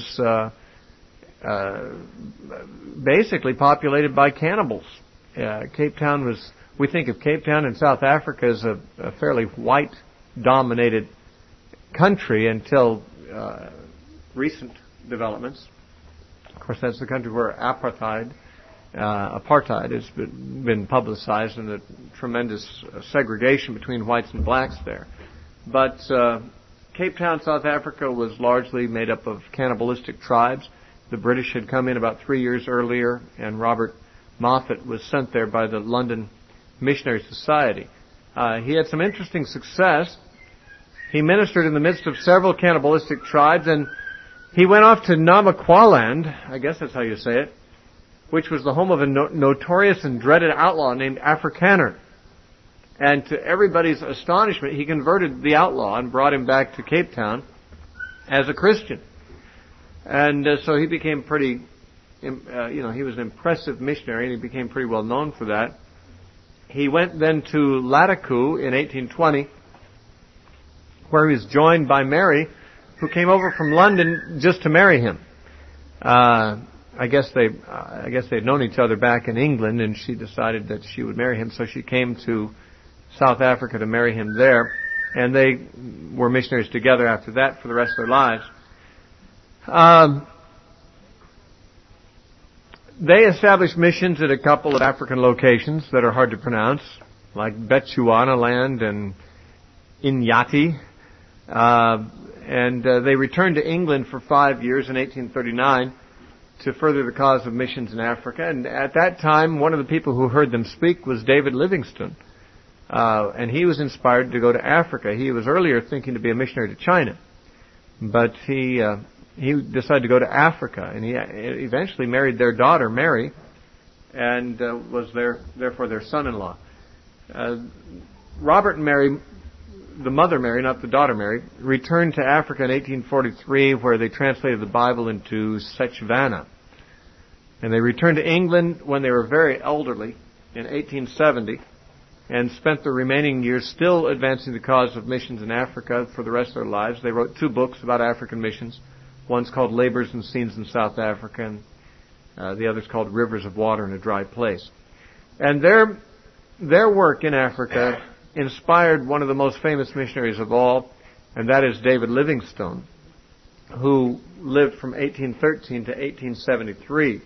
basically populated by cannibals. Cape Town was, we think of Cape Town in South Africa as a fairly white-dominated country until recent developments. Of course, that's the country where apartheid has been publicized, and the tremendous segregation between whites and blacks there. But Cape Town, South Africa was largely made up of cannibalistic tribes. The British had come in about 3 years earlier, and Robert Moffat was sent there by the London Missionary Society. He had some interesting success. He ministered in the midst of several cannibalistic tribes, and he went off to Namaqualand, I guess that's how you say it, which was the home of a notorious and dreaded outlaw named Afrikaner. And to everybody's astonishment, he converted the outlaw and brought him back to Cape Town as a Christian. And so he became pretty, he was an impressive missionary, and he became pretty well known for that. He went then to Lataku in 1820, where he was joined by Mary, who came over from London just to marry him. I guess they'd known each other back in England, and she decided that she would marry him, so she came to South Africa to marry him there, and they were missionaries together after that for the rest of their lives. They established missions at a couple of African locations that are hard to pronounce, like Bechuanaland and Inyati. And they returned to England for 5 years in 1839 to further the cause of missions in Africa. And at that time, one of the people who heard them speak was David Livingstone. And he was inspired to go to Africa. He was earlier thinking to be a missionary to China. But he decided to go to Africa, and he eventually married their daughter, Mary, and was therefore their son-in-law. Robert and Mary, the mother Mary, not the daughter Mary, returned to Africa in 1843, where they translated the Bible into Setswana. And they returned to England when they were very elderly, in 1870, and spent the remaining years still advancing the cause of missions in Africa for the rest of their lives. They wrote 2 books about African missions. One's called Labors and Scenes in South Africa, and the other's called Rivers of Water in a Dry Place. And their work in Africa inspired one of the most famous missionaries of all, and that is David Livingstone, who lived from 1813 to 1873.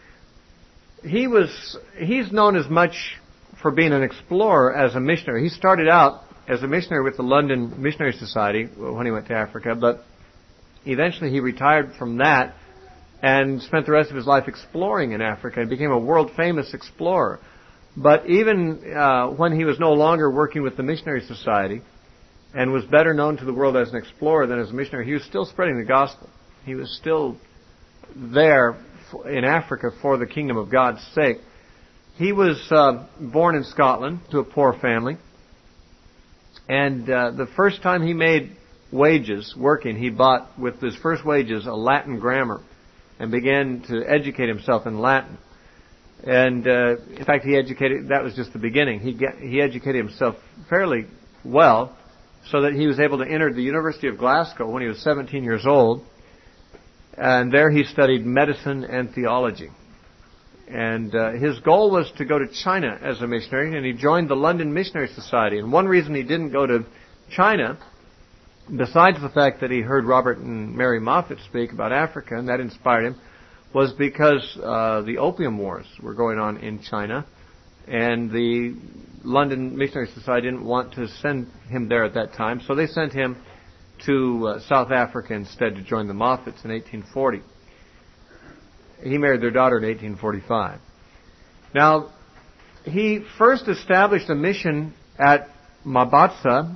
He's known as much for being an explorer as a missionary. He started out as a missionary with the London Missionary Society when he went to Africa, but eventually he retired from that and spent the rest of his life exploring in Africa and became a world-famous explorer. But even when he was no longer working with the Missionary Society and was better known to the world as an explorer than as a missionary, he was still spreading the gospel. He was still there in Africa for the kingdom of God's sake. He was born in Scotland to a poor family, and the first time he made wages working, he bought with his first wages a Latin grammar and began to educate himself in Latin. And in fact, that was just the beginning. He educated himself fairly well so that he was able to enter the University of Glasgow when he was 17 years old. And there he studied medicine and theology. And his goal was to go to China as a missionary, and he joined the London Missionary Society. And one reason he didn't go to China, besides the fact that he heard Robert and Mary Moffat speak about Africa, and that inspired him, was because the Opium Wars were going on in China, and the London Missionary Society didn't want to send him there at that time, so they sent him to South Africa instead to join the Moffats in 1840. He married their daughter in 1845. Now, he first established a mission at Mabatsa,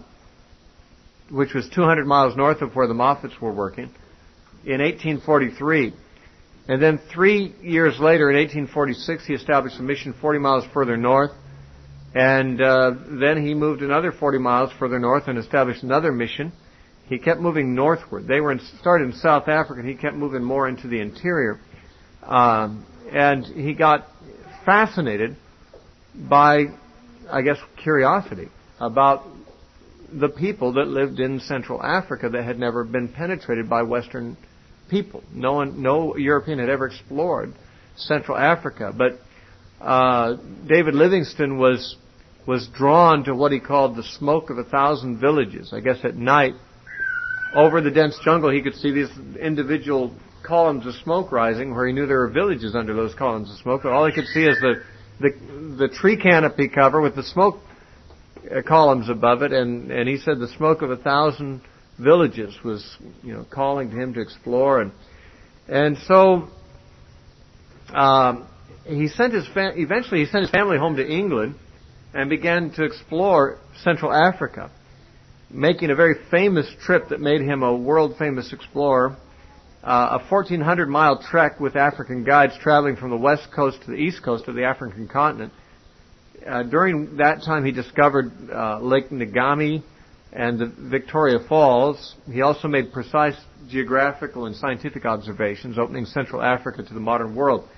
which was 200 miles north of where the Moffats were working, in 1843. And then 3 years later, in 1846, he established a mission 40 miles further north. And then he moved another 40 miles further north and established another mission. He kept moving northward. They were started in South Africa, and he kept moving more into the interior. And he got fascinated by, I guess, curiosity about the people that lived in Central Africa that had never been penetrated by Western people. No European had ever explored Central Africa. But David Livingstone was drawn to what he called the smoke of 1,000 villages. I guess at night, over the dense jungle, he could see these individual columns of smoke rising, where he knew there were villages under those columns of smoke. But all he could see is the tree canopy cover with the smoke columns above it, and he said the smoke of 1,000 villages was, calling to him to explore, and so eventually he sent his family home to England and began to explore Central Africa, making a very famous trip that made him a world-famous explorer, a 1,400-mile trek with African guides traveling from the west coast to the east coast of the African continent. During that time, he discovered Lake Ngami and the Victoria Falls. He also made precise geographical and scientific observations, opening Central Africa to the modern world.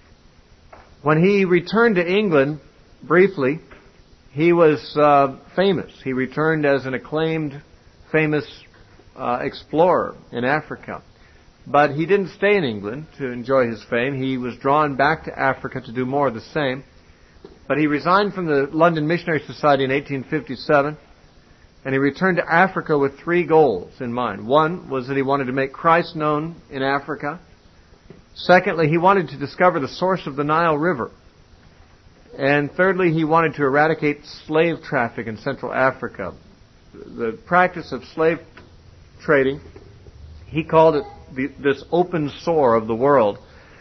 When he returned to England, briefly, he was famous. He returned as an acclaimed, famous explorer in Africa. But he didn't stay in England to enjoy his fame. He was drawn back to Africa to do more of the same. But he resigned from the London Missionary Society in 1857, and he returned to Africa with 3 goals in mind. One was that he wanted to make Christ known in Africa. Secondly, he wanted to discover the source of the Nile River. And thirdly, he wanted to eradicate slave traffic in Central Africa. The practice of slave trading, he called it this open sore of the world.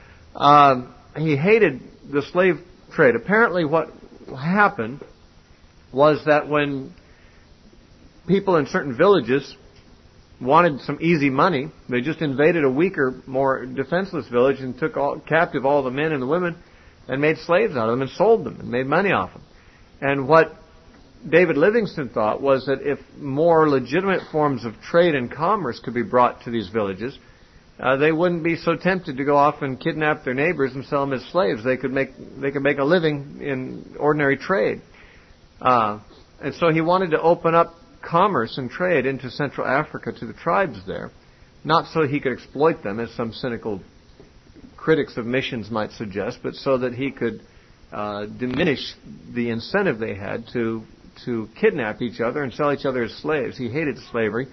He hated the slave trade. Apparently what happened was that when people in certain villages wanted some easy money, they just invaded a weaker, more defenseless village and took captive all the men and the women and made slaves out of them and sold them and made money off them. And what David Livingstone thought was that if more legitimate forms of trade and commerce could be brought to these villages, they wouldn't be so tempted to go off and kidnap their neighbors and sell them as slaves. They could make a living in ordinary trade. And so he wanted to open up commerce and trade into Central Africa to the tribes there, not so he could exploit them, as some cynical critics of missions might suggest, but so that he could diminish the incentive they had to kidnap each other and sell each other as slaves. He hated slavery.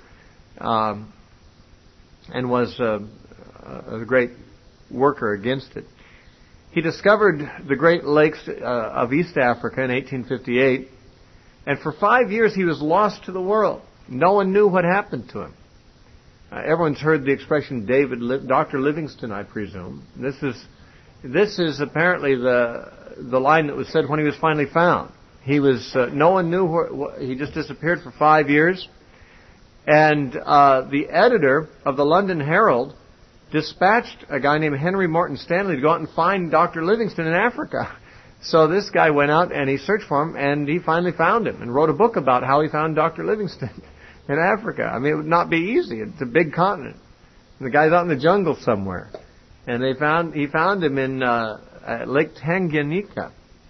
And was a great worker against it. He discovered the Great Lakes of East Africa in 1858, and for 5 years he was lost to the world. No one knew what happened to him. Everyone's heard the expression Dr. Livingstone, I presume. This is apparently the line that was said when he was finally found. He was no one knew he just disappeared for 5 years. And the editor of the London Herald dispatched a guy named Henry Morton Stanley to go out and find Dr. Livingstone in Africa. So this guy went out and he searched for him, and he finally found him and wrote a book about how he found Dr. Livingstone in Africa. I mean, it would not be easy. It's a big continent. And the guy's out in the jungle somewhere. And he found him in Lake Tanganyika.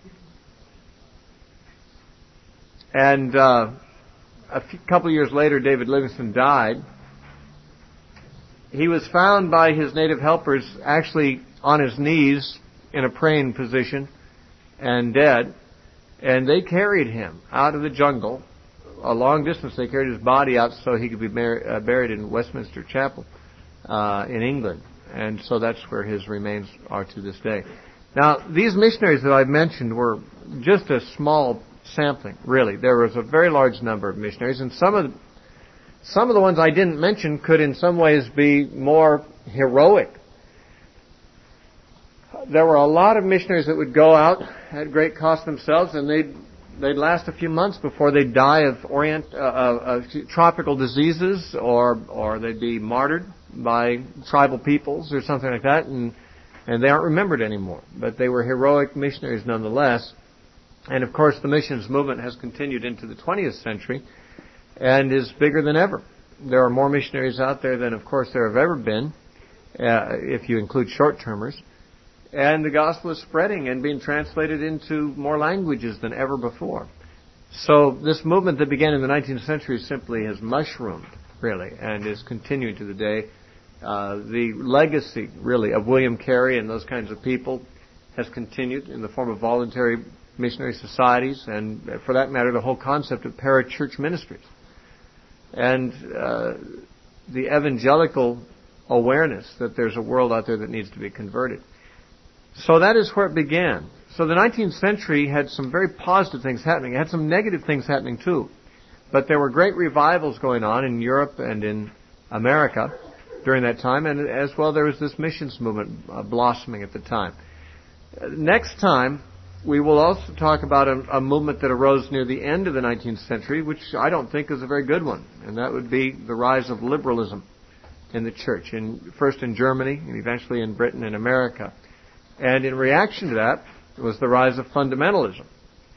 And couple of years later, David Livingstone died. He was found by his native helpers actually on his knees in a praying position and dead. And they carried him out of the jungle a long distance. They carried his body out so he could be buried in Westminster Chapel in England. And so that's where his remains are to this day. Now, these missionaries that I've mentioned were just a small sampling, really. There was a very large number of missionaries, and some of the ones I didn't mention could in some ways be more heroic. There were a lot of missionaries that would go out at great cost themselves, and they'd last a few months before they'd die of tropical diseases, or they'd be martyred by tribal peoples or something like that. And And they aren't remembered anymore. But they were heroic missionaries nonetheless. And of course, the missions movement has continued into the 20th century and is bigger than ever. There are more missionaries out there than, of course, there have ever been, if you include short-termers. And the gospel is spreading and being translated into more languages than ever before. So this movement that began in the 19th century simply has mushroomed, really, and is continuing to the day. The legacy, really, of William Carey and those kinds of people has continued in the form of voluntary missionary societies, and for that matter, the whole concept of parachurch ministries. And the evangelical awareness that there's a world out there that needs to be converted. So that is where it began. So the 19th century had some very positive things happening. It had some negative things happening too. But there were great revivals going on in Europe and in America during that time, and as well there was this missions movement blossoming at the time. Next time, we will also talk about a movement that arose near the end of the 19th century, which I don't think is a very good one, and that would be the rise of liberalism in the church, first in Germany and eventually in Britain and America. And in reaction to that was the rise of fundamentalism.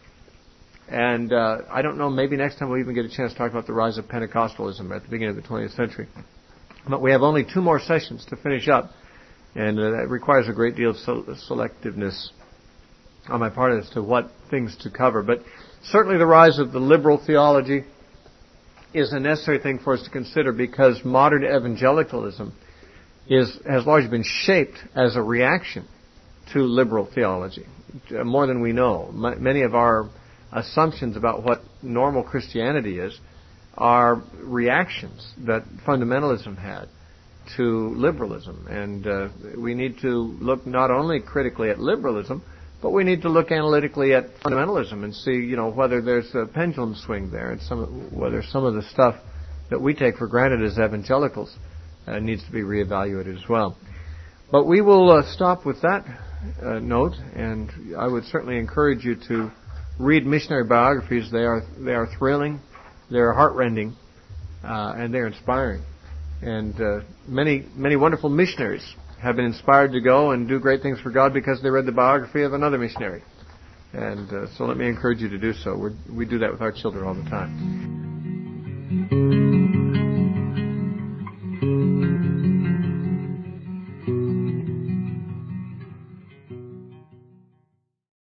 And I don't know, maybe next time we'll even get a chance to talk about the rise of Pentecostalism at the beginning of the 20th century. But we have only 2 more sessions to finish up, and that requires a great deal of selectiveness on my part as to what things to cover. But certainly the rise of the liberal theology is a necessary thing for us to consider, because modern evangelicalism has largely been shaped as a reaction to liberal theology, more than we know. Many of our assumptions about what normal Christianity is are reactions that fundamentalism had to liberalism. And we need to look not only critically at liberalism, but we need to look analytically at fundamentalism and see, whether there's a pendulum swing there, and whether some of the stuff that we take for granted as evangelicals needs to be reevaluated as well. But we will stop with that note, and I would certainly encourage you to read missionary biographies. They are thrilling, they're heartrending, and they're inspiring. And many wonderful missionaries have been inspired to go and do great things for God because they read the biography of another missionary. And so let me encourage you to do so. We do that with our children all the time.